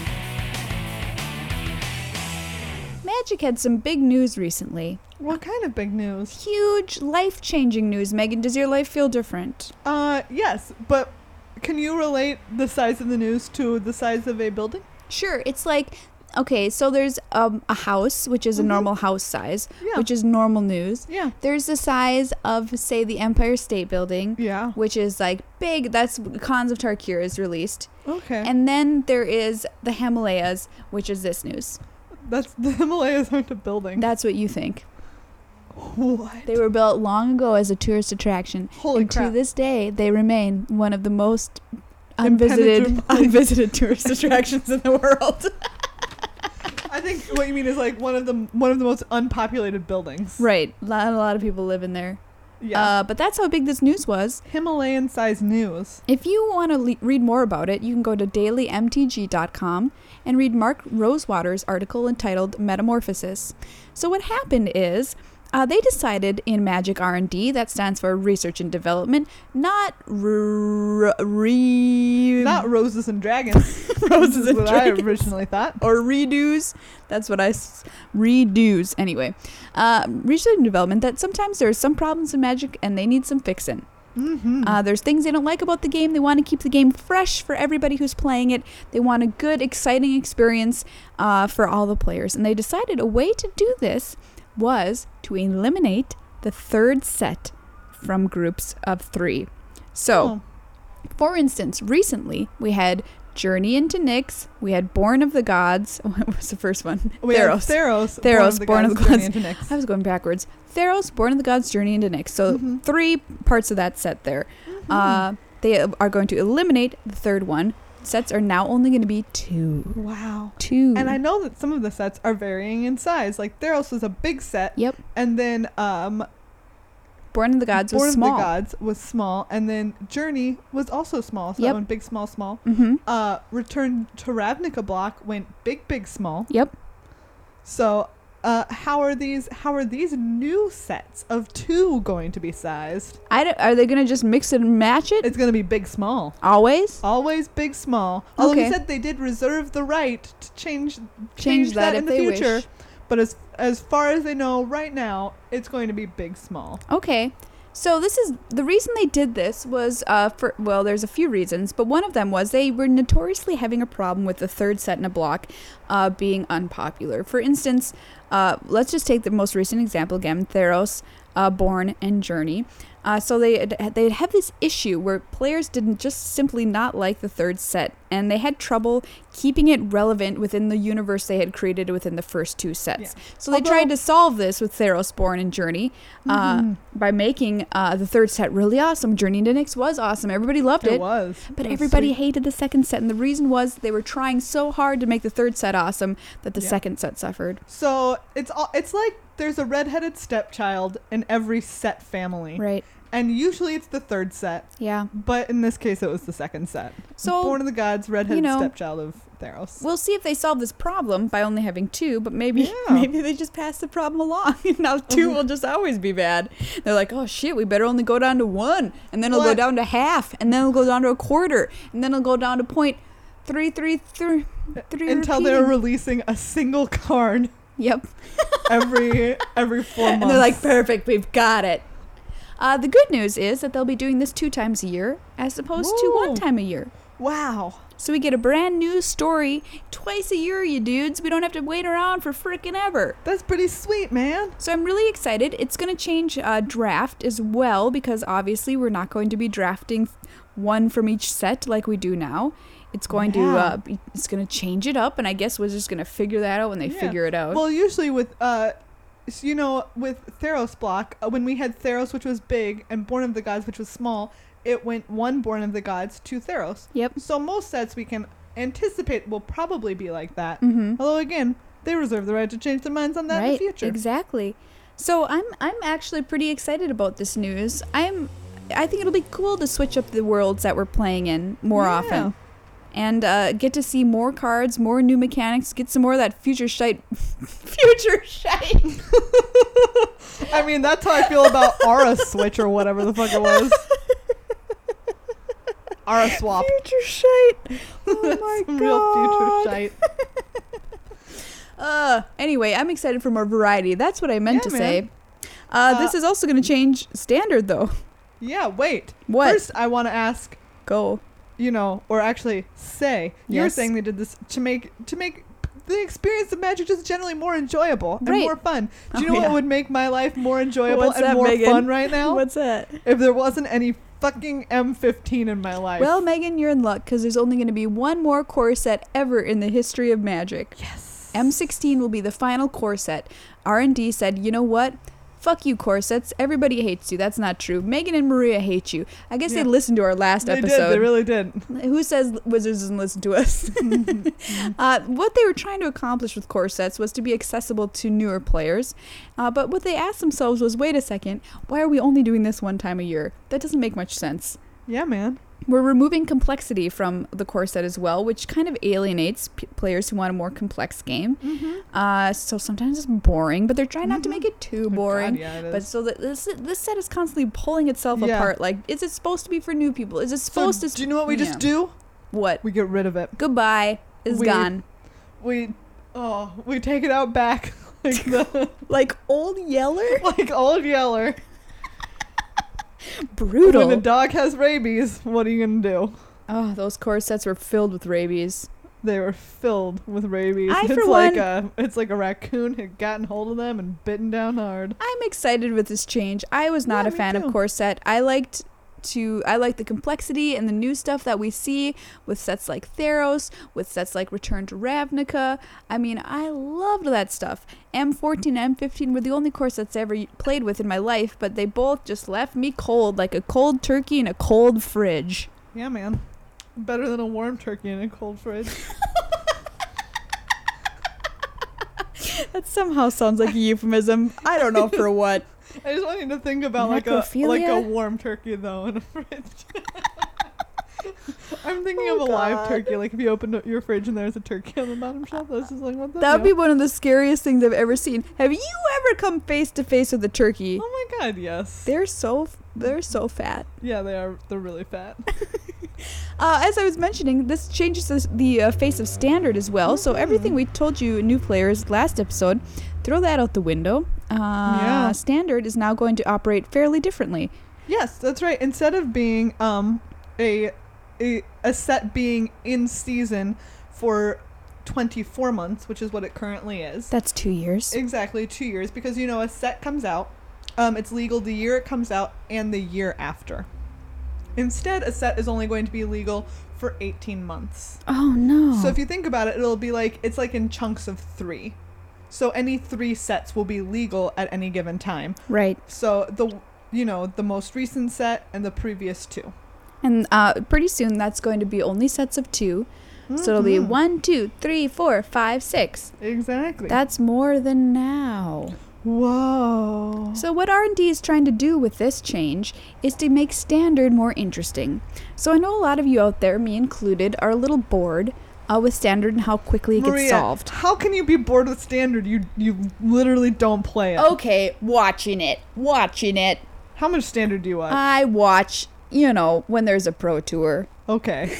Magic had some big news recently. What kind of big news? Huge, life-changing news. Megan, does your life feel different? Uh, yes, but can you relate the size of the news to the size of a building? Sure, it's like, okay, so there's um, a house, which is a Mhm. normal house size, Yeah. which is normal news. Yeah. There's the size of, say, the Empire State Building, Yeah. which is like big. That's Khans of Tarkir is released. Okay. And then there is the Himalayas, which is this news. That's the Himalayas aren't a building. That's what you think. What? They were built long ago as a tourist attraction. Holy and crap. to this day, they remain one of the most unvisited Impenetrable. unvisited tourist attractions in the world. I think what you mean is like one of the one of the most unpopulated buildings. Right. Not a lot of people live in there. Yeah. Uh, but that's how big this news was. Himalayan sized news. If you want to le- read more about it, you can go to daily m t g dot com and read Mark Rosewater's article entitled Metamorphosis. So what happened is uh, they decided in Magic R and D, that stands for Research and Development, not r- re... Not roses and dragons. Roses is and what dragons. I originally thought. or redos. That's what I s- redos anyway. Uh, research and development. That sometimes there are some problems in Magic and they need some fixing. Mm-hmm. Uh, there's things they don't like about the game. They want to keep the game fresh for everybody who's playing it. They want a good, exciting experience uh, for all the players. And they decided a way to do this was to eliminate the third set from groups of three. So, Oh. for instance, recently we had Journey into Nyx. We had Born of the Gods. What was the first one? We have Theros. Theros. Theros, Born of the Journey Gods. into Nyx. I was going backwards. Theros, Born of the Gods, Journey into Nyx. So Mhm. three parts of that set there. Mhm. Uh, they are going to eliminate the third one. Sets are now only going to be two. Wow. Two. And I know that some of the sets are varying in size. Like Theros was a big set. Yep. And then um, Born of the Gods Born was of small. the Gods was small. And then Journey was also small. So Yep. that went big, small, small. Mm-hmm. Uh, Return to Ravnica block went big, big, small. Yep. So uh, how are these how are these new sets of two going to be sized? I don't, are they going to just mix it and match it? It's going to be big, small. Always? Always big, small. Although Okay. he said they did reserve the right to change Change that in if the they future. wish. But as as far as they know right now, it's going to be big, small. Okay. So this is the reason they did this was uh for well there's a few reasons, but one of them was they were notoriously having a problem with the third set in a block uh being unpopular. For instance, uh let's just take the most recent example again, Theros, uh Born and Journey. Uh, so they they'd have this issue where players didn't just simply not like the third set, and they had trouble keeping it relevant within the universe they had created within the first two sets. Yeah. So they Although- tried to solve this with Theros, Born, and Journey uh, Mhm. by making uh, the third set really awesome. Journey into Nyx was awesome. Everybody loved it. It was. But It was everybody sweet. hated the second set, and the reason was they were trying so hard to make the third set awesome that the Yeah. second set suffered. So it's all, it's like there's a redheaded stepchild in every set family. Right. And usually it's the third set. Yeah. But in this case, it was the second set. So, Born of the Gods, redheaded you know, stepchild of Theros. we'll see if they solve this problem by only having two, but maybe Yeah. maybe they just pass the problem along. Now two will just always be bad. They're like, oh shit, we better only go down to one, and then it'll go What? down to half, and then it'll go down to a quarter, and then it'll go down to point three three three three Until they're repeating. releasing a single card Yep. every every four months. And they're like, perfect, we've got it. Uh, the good news is that they'll be doing this two times a year as opposed to Whoa. one time a year. wow. So we get a brand new story twice a year, you dudes. We don't have to wait around for frickin' ever. That's pretty sweet, man. So I'm really excited. It's going to change uh, draft as well because obviously we're not going to be drafting one from each set like we do now. It's going to Yeah. uh, be, it's going to change it up, and I guess we're just going to figure that out when they Yeah. figure it out. Well, usually with uh, so, you know, with Theros block, uh, when we had Theros, which was big, and Born of the Gods, which was small, it went one Born of the Gods, two Theros. Yep. So most sets we can anticipate will probably be like that. Mm-hmm. Although again, they reserve the right to change their minds on that in the future. Exactly. So I'm I'm actually pretty excited about this news. I'm I think it'll be cool to switch up the worlds that we're playing in more Yeah. often. And uh, get to see more cards, more new mechanics, get some more of that future shite. future shite. I mean, that's how I feel about Aura Switch or whatever the fuck it was. Aura Swap. Future shite. Oh That's my some god. real future shite. Uh, anyway, I'm excited for more variety. That's what I meant Yeah, to man. say. Uh, Uh, this is also going to change standard, though. Yeah, wait. What? First, I want to ask, Go. you know, or actually say, you were Yes. saying they did this to make to make the experience of Magic just generally more enjoyable and Right. more fun. Do you Oh, know yeah. what would make my life more enjoyable What's and that, more Megan? fun right now? What's that? If there wasn't any fucking M fifteen in my life. Well, Megan, you're in luck because there's only going to be one more core set ever in the history of Magic. yes. M sixteen will be the final core set. R and D said, you know what? fuck you, corsets. Everybody hates you. That's not true. Megan and Maria hate you. I guess Yeah. they listened to our last They episode. did. They really did. Who says Wizards doesn't listen to us? uh, what they were trying to accomplish with corsets was to be accessible to newer players. Uh, but what they asked themselves was, wait a second, why are we only doing this one time a year? That doesn't make much sense. Yeah, man. We're removing complexity from the corset as well, which kind of alienates p- players who want a more complex game. Mm-hmm. Uh, so sometimes it's boring, but they're trying not to make it too boring. God, yeah, it But is. so that this this set is constantly pulling itself Yeah. apart. Like, is it supposed to be for new people? Is it So supposed to? do you know what we Yeah. just do? What? We get rid of it. Goodbye. It's We- gone. We, oh, we take it out back like the Like Old Yeller? like old Yeller. Brutal. When a dog has rabies, what are you gonna do? Oh, those corsets were filled with rabies. They were filled with rabies. I, it's for like one- a it's like a raccoon had gotten hold of them and bitten down hard. I'm excited with this change. I was not Yeah, a me fan too. of corset. I liked to I like the complexity and the new stuff that we see with sets like Theros, with sets like Return to Ravnica. I mean, I loved that stuff. M fourteen and M fifteen were the only corsets I ever played with in my life, but they both just left me cold, like a cold turkey in a cold fridge. Yeah, man. Better than a warm turkey in a cold fridge. That somehow sounds like a euphemism. I don't know for what. I just want you to think about like a like a Necrophilia? warm turkey though in a fridge. I'm thinking Oh, of a live God. turkey. Like if you open up your fridge and there's a turkey on the bottom shelf, this is like what the That would be hell? one of the scariest things I've ever seen. Have you ever come face to face with a turkey? Oh my god, yes. They're so they're so fat. Yeah, they are. They're really fat. Uh, as I was mentioning, this changes the, the uh, face of standard as well. So everything we told you, new players, last episode, throw that out the window. Uh, Yeah. Standard is now going to operate fairly differently. Yes, that's right. Instead of being um a a, a set being in season for twenty-four months, which is what it currently is. That's two years. Exactly, two years, because you know a set comes out, um, it's legal the year it comes out and the year after. Instead, a set is only going to be legal for eighteen months. Oh no. So if you think about it, it'll be like it's like in chunks of three. So any three sets will be legal at any given time. right. So the you know the most recent set and the previous two. And uh, pretty soon that's going to be only sets of two. So it'll be Mhm. one, two, three, four, five, six. Exactly. That's more than now. Whoa. So what R and D is trying to do with this change is to make standard more interesting. So I know a lot of you out there, me included, are a little bored uh, with standard and how quickly it Maria, gets solved. how can you be bored with standard? You you literally don't play it. Okay, watching it, watching it. How much standard do you watch? I watch, you know, when there's a pro tour. okay.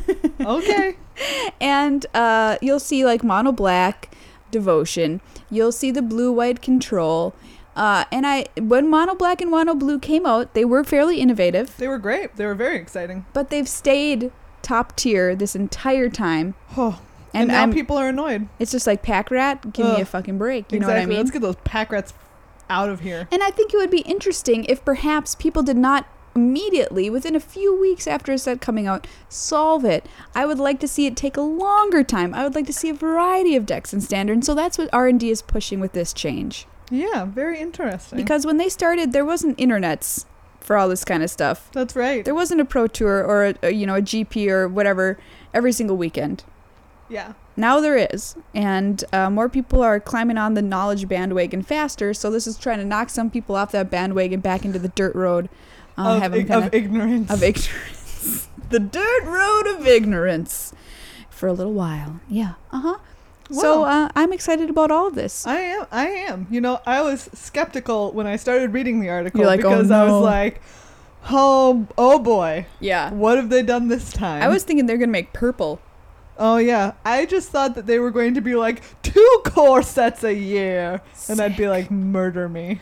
okay. And uh, you'll see like mono black devotion. You'll see the blue white control. Uh, and I when mono black and mono blue came out, they were fairly innovative, They were great. They were very exciting. but they've stayed top tier this entire time. Oh. And And, now I'm- people are annoyed. It's just like pack rat, give me a Ugh. fucking break. You exactly. know what I mean? Let's get those pack rats out of here. And I think it would be interesting if perhaps people did not immediately, within a few weeks after a set coming out, solve it. I would like to see it take a longer time. I would like to see a variety of decks in standard. And so that's what R and D is pushing with this change. Yeah, very interesting. Because when they started, there wasn't internets for all this kind of stuff. That's right. There wasn't a pro tour or a, a, you know a G P or whatever every single weekend. Yeah. Now there is, and uh, more people are climbing on the knowledge bandwagon faster. So this is trying to knock some people off that bandwagon back into the dirt road, uh, of, having ig- kinda- of ignorance. of ignorance, the dirt road of ignorance, for a little while. Yeah. Uh huh. So Wow. uh, I'm excited about all of this. I am. I am. You know, I was skeptical when I started reading the article You're like, oh, because I no. was like, oh, oh boy, Yeah. what have they done this time? I was thinking they're gonna make purple. Oh yeah, I just thought that they were going to be like two core sets a year, and I'd be like, murder me.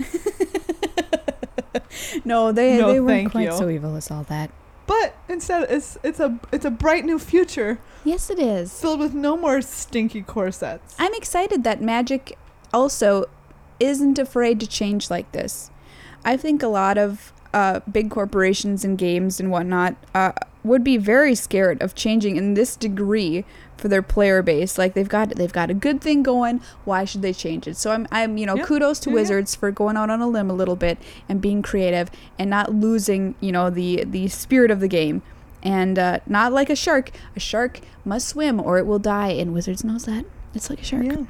No, they No, they weren't thank quite you. so evil as all that. But instead, it's it's a it's a bright new future Yes, it is. filled with no more stinky core sets. I'm excited that Magic also isn't afraid to change like this. I think a lot of uh, big corporations and games and whatnot uh, would be very scared of changing in this degree for their player base. Like they've got they've got a good thing going. Why should they change it? So I'm I'm you know Yep. kudos to Yeah, yeah. Wizards for going out on a limb a little bit and being creative and not losing you know the the spirit of the game. And uh, not like a shark. A shark must swim or it will die. And Wizards knows that. It's like a shark. Yeah.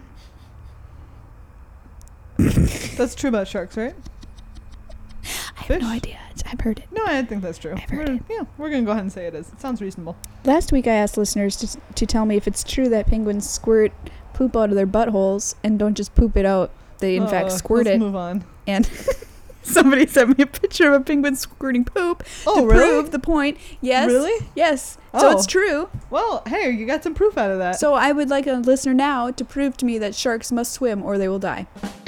That's true about sharks, right? I have Fish? no idea. I've heard it. No, I think that's true. I've heard we're, it. Yeah, we're gonna go ahead and say it is. It sounds reasonable. Last week I asked listeners to to tell me if it's true that penguins squirt poop out of their buttholes and don't just poop it out. They in fact Uh, squirt let's it. Move on. And somebody sent me a picture of a penguin squirting poop Oh, to really? prove the point. Yes. Really? Yes. So Oh. it's true. Well, hey, you got some proof out of that. So I would like a listener now to prove to me that sharks must swim or they will die.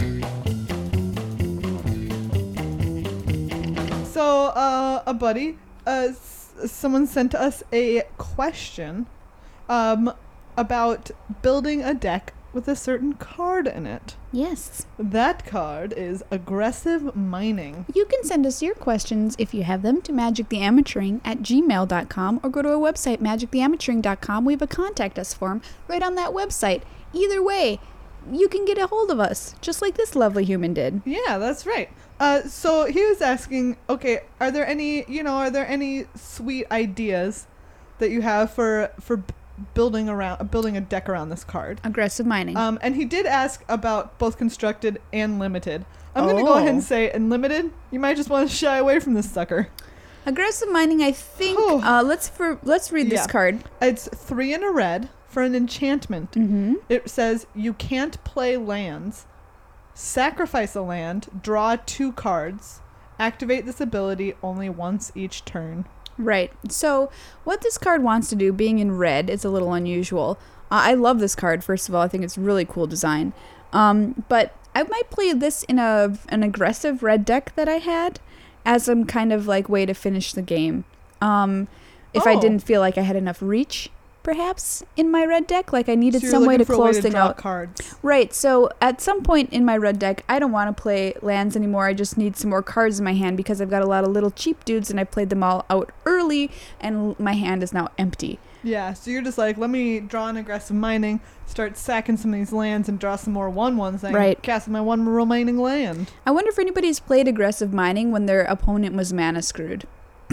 So, uh, a buddy, uh, s- someone sent us a question, um, about building a deck with a certain card in it. Yes. That card is aggressive mining. You can send us your questions if you have them to magictheamateuring at gmail dot com or go to our website, magic the amateuring dot com. We have a contact us form right on that website. Either way, you can get a hold of us, just like this lovely human did. Yeah, that's right. Uh, so he was asking, okay, are there any, you know, are there any sweet ideas that you have for for b- building around building a deck around this card? Aggressive mining. Um, and he did ask about both constructed and limited. I'm going to go ahead Oh. and say, in limited, you might just want to shy away from this sucker. Aggressive mining, I think. Oh. uh, let's for let's read Yeah. this card. It's three and a red for an enchantment. Mm-hmm. It says you can't play lands, sacrifice a land, draw two cards, activate this ability only once each turn. Right. So what this card wants to do, being in red, is a little unusual. Uh, I love this card. First of all, I think it's really cool design. Um, but I might play this in a an aggressive red deck that I had as some kind of like way to finish the game. Um, if I Oh. didn't feel like I had enough reach, perhaps in my red deck, like I needed So you're some way looking to for a way close to things draw out. cards. Right, so at some point in my red deck, I don't want to play lands anymore. I just need some more cards in my hand because I've got a lot of little cheap dudes and I played them all out early and my hand is now empty. Yeah, so you're just like, let me draw an aggressive mining, start sacking some of these lands and draw some more one ones. I Right. cast my one remaining land. I wonder if anybody's played aggressive mining when their opponent was mana screwed.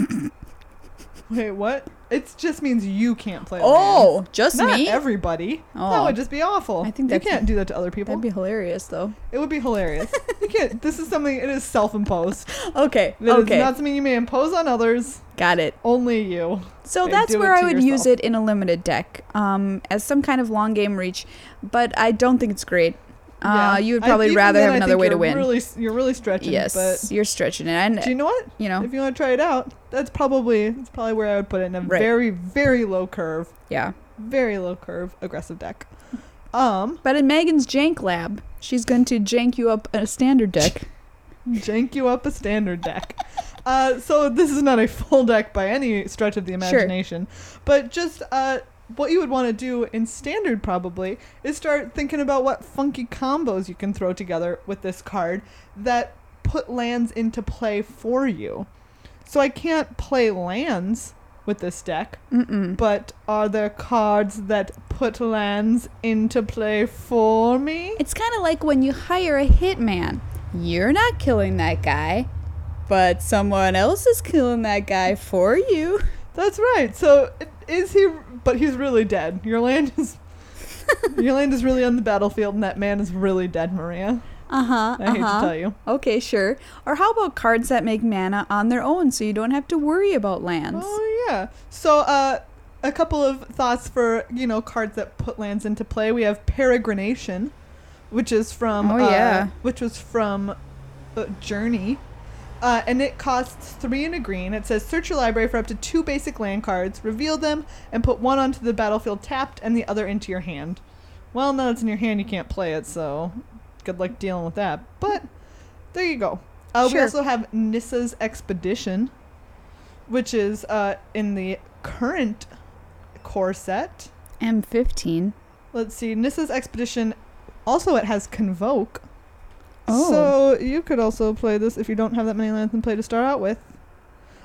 Wait, what? It just means you can't play Oh, lands. just Not me? everybody. That Oh. would just be awful. I think you that's- can't do that to other people. That'd be hilarious, though. It would be hilarious. You can't. This is something. It is self-imposed. Okay, It is okay, not something you may impose on others. got it. Only you. So Okay, that's do where it I to would use yourself. it in a limited deck, um, as some kind of long game reach, but I don't think it's great. Uh, Yeah. you would I- probably even rather then, have I another think way to you're win. Really, you're really stretching. Yes, But you're stretching it, and do you know what? you know, If you want to try it out, that's probably that's probably where I would put it in a Right. very very low curve, yeah. very low curve aggressive deck. Um, But in Megan's Jank Lab, she's going to jank you up a standard deck. jank you up a standard deck. Uh, so this is not a full deck by any stretch of the imagination, but just uh, what you would want to do in standard probably is start thinking about what funky combos you can throw together with this card that put lands into play for you. So I can't play lands with this deck, Mm-mm. but are there cards that put lands into play for me? It's kind of like when you hire a hitman. You're not killing that guy, but someone else is killing that guy for you. That's right. So is he? But he's really dead. Your land is. Your land is really on the battlefield, and that man is really dead, Maria. Uh-huh, I hate to uh-huh. tell you. Okay, sure. Or how about cards that make mana on their own so you don't have to worry about lands? Oh yeah. So uh, a couple of thoughts for you know cards that put lands into play. We have Peregrination, which is from. Oh, uh, yeah. Which was from uh, Journey. Uh, and it costs three and a green. It says search your library for up to two basic land cards, reveal them, and put one onto the battlefield tapped and the other into your hand. Well, now it's in your hand, you can't play it, so good luck dealing with that. But there you go. Uh, We Sure. also have Nissa's Expedition, which is uh, in the current core set. M fifteen. Let's see, Nissa's Expedition, also it has Convoke. Oh. So you could also play this if you don't have that many lands in play to start out with.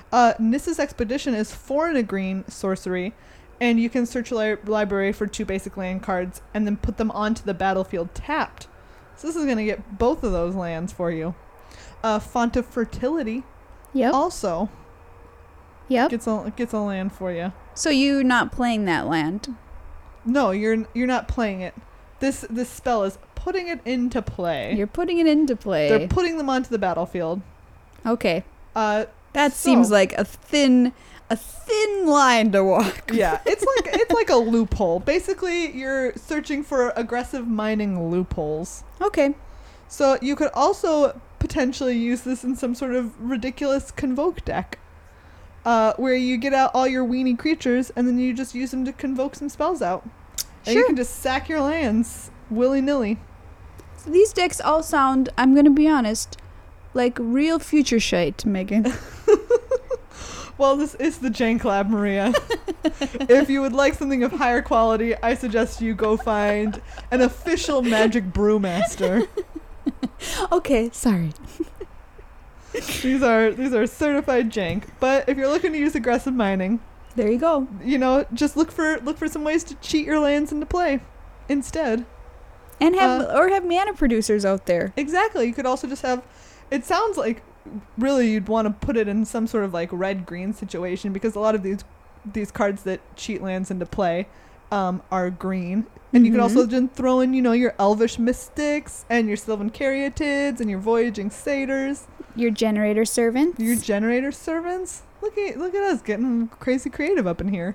Uh, Nissa's Expedition is four and a green sorcery, and you can search your li- library for two basic land cards and then put them onto the battlefield tapped. So this is going to get both of those lands for you. Uh, Font of Fertility Yep. also Yep. gets a gets a land for you. So you're not playing that land. No, you're you're not playing it. This this spell is putting it into play. You're putting it into play. They're putting them onto the battlefield. Okay. Uh, That so- seems like a thin a thin line to walk. Yeah, it's like it's like a loophole. Basically, you're searching for aggressive mining loopholes. Okay. So you could also potentially use this in some sort of ridiculous convoke deck, uh, where you get out all your weenie creatures and then you just use them to convoke some spells out. And you Sure. can just sack your lands willy-nilly. So these decks all sound, I'm going to be honest, like real future shite, Megan. Well, this is the Jank Lab, Maria. If you would like something of higher quality, I suggest you go find an official Magic Brewmaster. Okay, sorry. These are these are certified jank. But if you're looking to use aggressive mining, There you go. you know, just look for look for some ways to cheat your lands into play instead. And have Uh, or have mana producers out there. Exactly. You could also just have. It sounds like really you'd want to put it in some sort of like red green situation because a lot of these these cards that cheat lands into play um, are green. And you could Mhm. also just throw in, you know, your Elvish Mystics and your Sylvan Caryatids and your Voyaging Satyrs, Your generator servants. your Generator Servants. Look at look at us getting crazy creative up in here.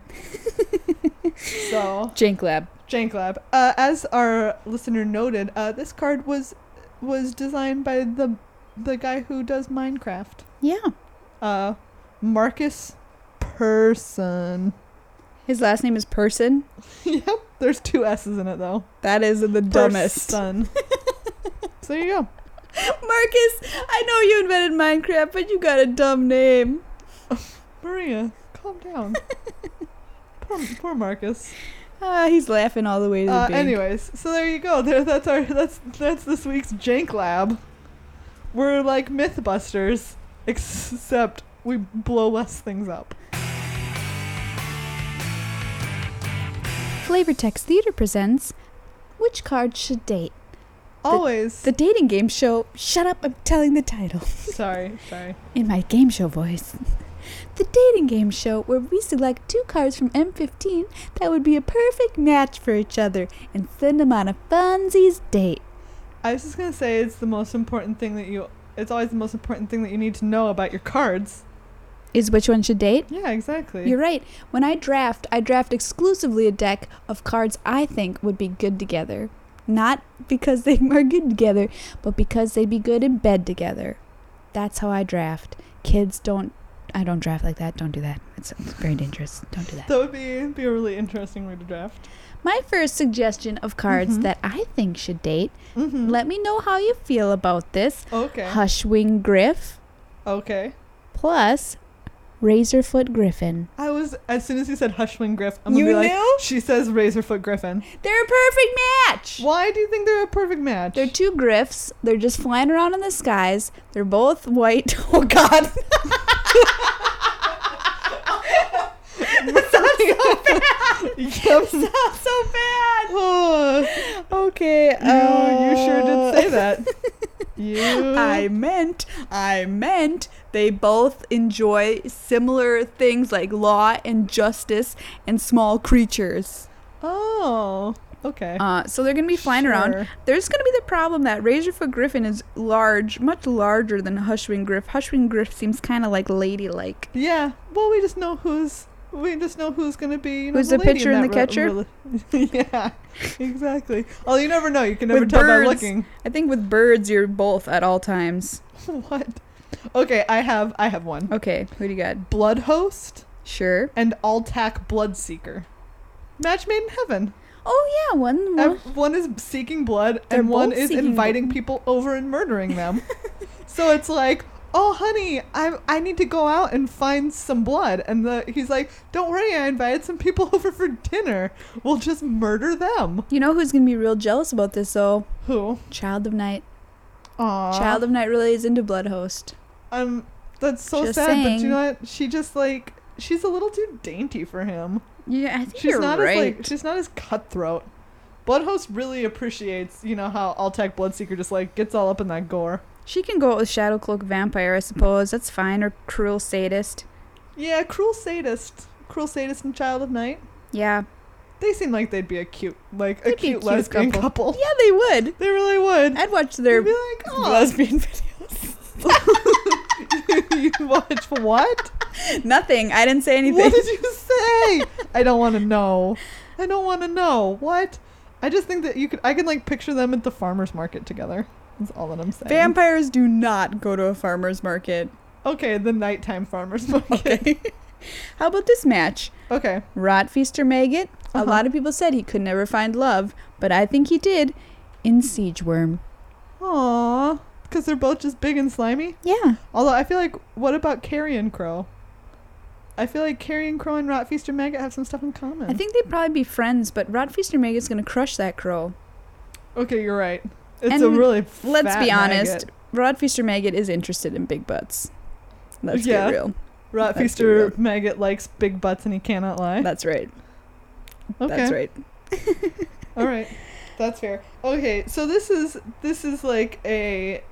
So, Jank Lab. Jank Lab. Uh, as our listener noted, uh, this card was was designed by the the guy who does Minecraft. Yeah. Uh, Marcus Persson. His last name is Person. Yep. There's two S's in it though. That is the dumbest. Persson. So there you go. Marcus, I know you invented Minecraft, but you got a dumb name. Maria, calm down. poor, poor Marcus. Ah, he's laughing all the way to the Uh, bank. anyways, so there you go. There, that's our that's that's this week's Jank Lab. We're like Mythbusters, except we blow less things up. Flavor Text Theater presents Which Card Should Date? Always. The dating game show. Shut up, I'm telling the title. sorry, sorry. In my game show voice. The dating game show where we select two cards from M fifteen that would be a perfect match for each other and send them on a funsies date. I was just gonna say it's the most important thing that you. It's always the most important thing that you need to know about your cards. Is which one should date? Yeah, exactly. You're right. When I draft, I draft exclusively a deck of cards I think would be good together. Not because they are good together, but because they'd be good in bed together. That's how I draft. Kids don't, I don't draft like that. Don't do that. It's, it's very dangerous. Don't do that. That would be be a really interesting way to draft. My first suggestion of cards Mhm. that I think should date, Mm-hmm. let me know how you feel about this. Okay. Hushwing Griff Okay. plus Razorfoot Griffin. I was as soon as you said Hushwing Griff, I'm You gonna be like, knew? she says Razorfoot Griffin. They're a perfect match! Why do you think they're a perfect match? They're two griffs. They're just flying around in the skies. They're both white. Oh, God. Yep. Sounds so bad. Oh, Okay. you, you sure did say uh, that. You. I meant, I meant they both enjoy similar things like law and justice and small creatures. Oh. Okay. Uh, so they're going to be flying around. Sure. There's going to be the problem that Razorfoot Griffin is large, much larger than Hushwing Griff. Hushwing Griff seems kind of like ladylike. Yeah. Well, we just know who's. We just know who's gonna be. You know, Who's the the lady pitcher in and that the re- catcher? rela- yeah. Exactly. Oh, you never know. You can never With tell birds. by looking. I think with birds, you're both at all times. What? Okay, I have. I have one. Okay, who do you got? Blood Host Sure. and Altac Bloodseeker. Match made in heaven. Oh, yeah, one. one. Ev- One is seeking blood, They're and one both is seeking inviting blood. people over and murdering them. So it's like, oh, honey, I I need to go out and find some blood, and the he's like, don't worry, I invited some people over for dinner. We'll just murder them. You know who's going to be real jealous about this, though? Who? Child of Night. Aww. Child of Night really is into Bloodhost. I'm That's so Just sad. But saying. you know what? She just like she's a little too dainty for him. Yeah, I think She's you're not right. as like she's not as cutthroat. Bloodhost really appreciates, you know, how Altek Bloodseeker just like gets all up in that gore. She can go with Shadow Cloak Vampire, I suppose. That's fine. Or Cruel Sadist. Yeah, Cruel Sadist. Cruel Sadist and Child of Night. Yeah. They seem like they'd be a cute, like a They'd be a cute, cute lesbian couple. couple. Yeah, they would. They really would. I'd watch their They'd be like, oh. lesbian videos. You watch what? Nothing. I didn't say anything. What did you say? I don't want to know. I don't want to know. What? I just think that you could. I can like picture them at the farmers market together. That's all that I'm saying. Vampires do not go to a farmer's market. Okay, the nighttime farmers market. Okay. How about this match? Okay. Rotfeaster Maggot. Uh-huh. A lot of people said he could never find love, but I think he did in Siege Worm. Aww. Because they're both just big and slimy? Yeah. Although I feel like, what about Carrion Crow? I feel like Carrion Crow and Rotfeaster Maggot have some stuff in common. I think they'd probably be friends, but Rotfeaster Maggot's going to crush that crow. Okay, you're right. It's And a really Let's fat be honest. maggot. Rotfeaster Maggot is interested in big butts. Let's Yeah. get real. Let's be Rotfeaster real. Maggot likes big butts and he cannot lie. That's right. Okay. That's right. All right. That's fair. Okay, so this is this is like a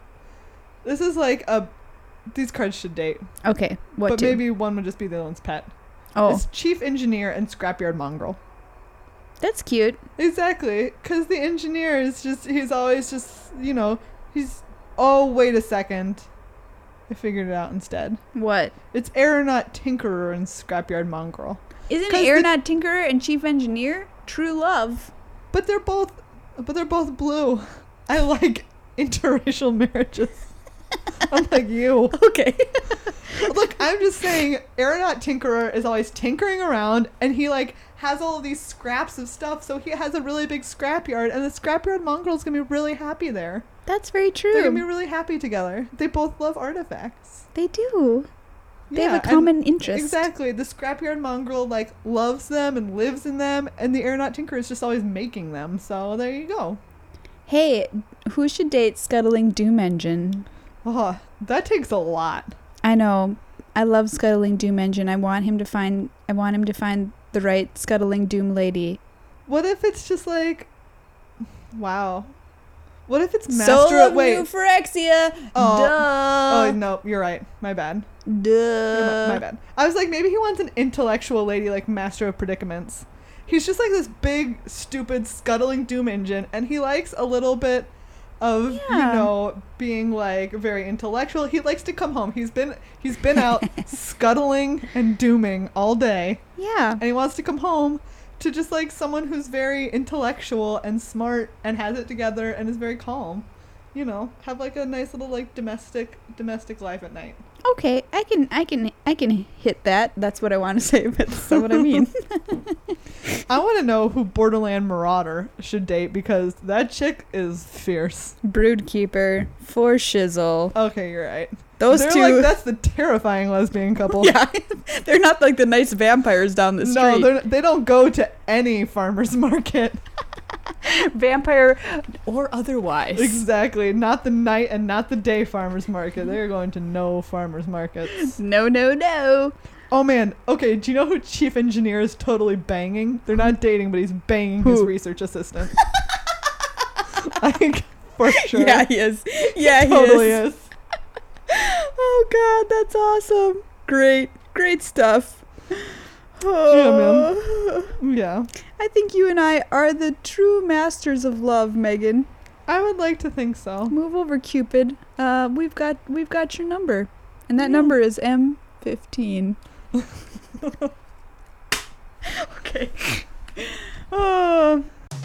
this is like a these cards should date. Okay. What but to? maybe one would just be the other one's pet. Oh, It's Chief Engineer and Scrapyard Mongrel. that's cute. Exactly, because the engineer is just, he's always just, you know, he's, oh, wait a second. I figured it out instead. What? It's Aeronaut Tinkerer and Scrapyard Mongrel. Isn't 'Cause Aeronaut Tinkerer and Chief Engineer true love? But they're both, but they're both blue. I like interracial marriages. Unlike you. Okay. Look, I'm just saying, Aeronaut Tinkerer is always tinkering around, and he, like, has all of these scraps of stuff, so he has a really big scrapyard, and the Scrapyard Mongrel's gonna be really happy there. That's very true. They're gonna be really happy together. They both love artifacts. They do. They Yeah, have a and common interest. Exactly. The Scrapyard Mongrel, like, loves them and lives in them, and the Aeronaut Tinkerer is just always making them, so there you go. Hey, who should date Scuttling Doom Engine? Oh, that takes a lot. I know. I love Scuttling Doom Engine. I want him to find I want him to find the right Scuttling Doom lady. What if it's just like, wow. What if it's Soul Master of wait. Euphorexia. Oh. Duh. Oh, no, you're right. My bad. Duh. You're my, my bad. I was like, maybe he wants an intellectual lady like Master of Predicaments. He's just like this big, stupid, scuttling doom engine, and he likes a little bit of, Yeah. you know, being like very intellectual. He likes to come home. He's been he's been out scuttling and dooming all day, Yeah. and he wants to come home to just like someone who's very intellectual and smart and has it together and is very calm. You know, have like a nice little like domestic domestic life at night. Okay, I can I can I can hit that. That's what I want to say, but that's not what I mean. I want to know who Borderland Marauder should date because that chick is fierce. Broodkeeper, for shizzle. Okay, you're right. Those They're two like that's the terrifying lesbian couple. Yeah. They're not like the nice vampires down the No, street. they're, they don't go to any farmer's market. Vampire or otherwise. Exactly. Not the night and not the day farmer's market. They're going to no farmer's markets. No, no, no. Oh man. Okay, do you know who Chief Engineer is totally banging? They're not dating, but he's banging Who? his research assistant. I think for sure. Yeah, he is. Yeah, he totally is. is. Oh god, that's awesome. Great, great stuff. Yeah, man. Yeah. I think you and I are the true masters of love, Megan. I would like to think so. Move over, Cupid. Uh, we've got we've got your number, and that Yeah. number is M fifteen. Okay. Oh.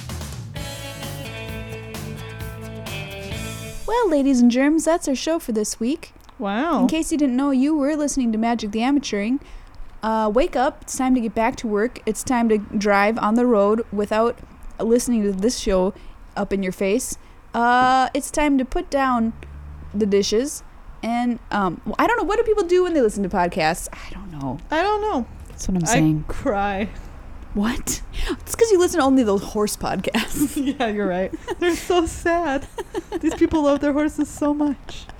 Well, ladies and germs, that's our show for this week. Wow. In case you didn't know, you were listening to Magic the Amateuring. Uh, wake up. It's time to get back to work. It's time to drive on the road without listening to this show up in your face. Uh, it's time to put down the dishes. And um, well, I don't know. What do people do when they listen to podcasts? I don't know. I don't know. That's what I'm saying. I cry. What? It's because you listen to only those horse podcasts. Yeah, you're right. They're so sad. These people love their horses so much.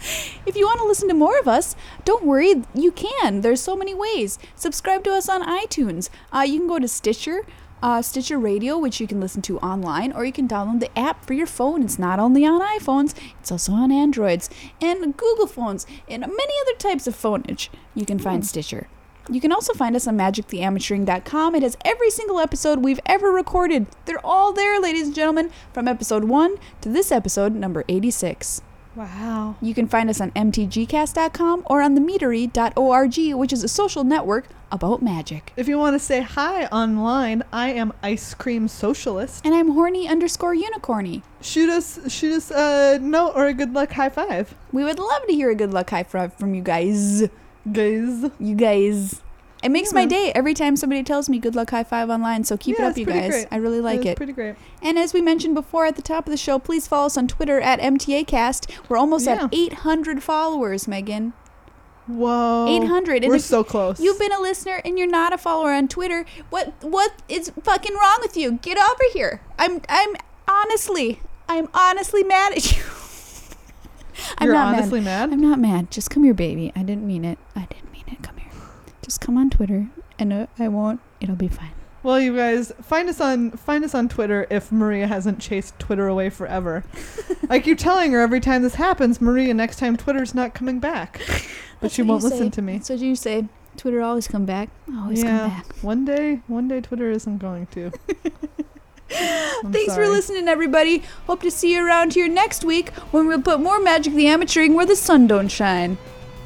If you want to listen to more of us, don't worry, you can. There's so many ways. Subscribe to us on iTunes. Uh, you can go to Stitcher, uh, Stitcher Radio, which you can listen to online, or you can download the app for your phone. It's not only on iPhones, it's also on Androids and Google phones and many other types of phoneage. You can find mm. Stitcher. You can also find us on magic the amateuring dot com. It has every single episode we've ever recorded. They're all there, ladies and gentlemen, from episode one to this episode, number eighty-six. Wow. You can find us on m t g cast dot com or on the meadery dot org, which is a social network about magic. If you want to say hi online, I am Ice Cream Socialist. And I'm horny underscore unicorny. Shoot us shoot us a note or a good luck high five. We would love to hear a good luck high five from you guys. Guys. You guys. It makes yeah. my day every time somebody tells me good luck high five online, so keep yeah, it up, you guys. Great. I really like it's it. pretty great. And as we mentioned before at the top of the show, please follow us on Twitter at M T A cast. We're almost yeah. at eight hundred followers, Megan. Whoa. eight hundred. And We're so close. You've been a listener and you're not a follower on Twitter. What what is fucking wrong with you? Get over here. I'm I'm honestly, I'm honestly mad at you. I'm You're not honestly mad. mad? I'm not mad. Just come here, baby. I didn't mean it. I didn't mean it. Come here. Just come on Twitter and uh, I won't. It'll be fine. Well, you guys, find us on find us on Twitter if Maria hasn't chased Twitter away forever. I keep telling her every time this happens, Maria, next time Twitter's not coming back. But That's she won't say. listen to me. That's what you say. Twitter always come back. Always yeah, come back. One day, one day Twitter isn't going to. Thanks sorry. for listening, everybody. Hope to see you around here next week when we'll put more Magic the Amateuring where the sun don't shine.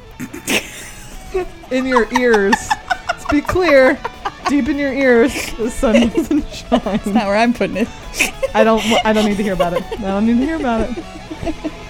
In your ears. Let's be clear. Deep in your ears, the sun doesn't shine. That's not where I'm putting it. I don't. I don't need to hear about it. I don't need to hear about it.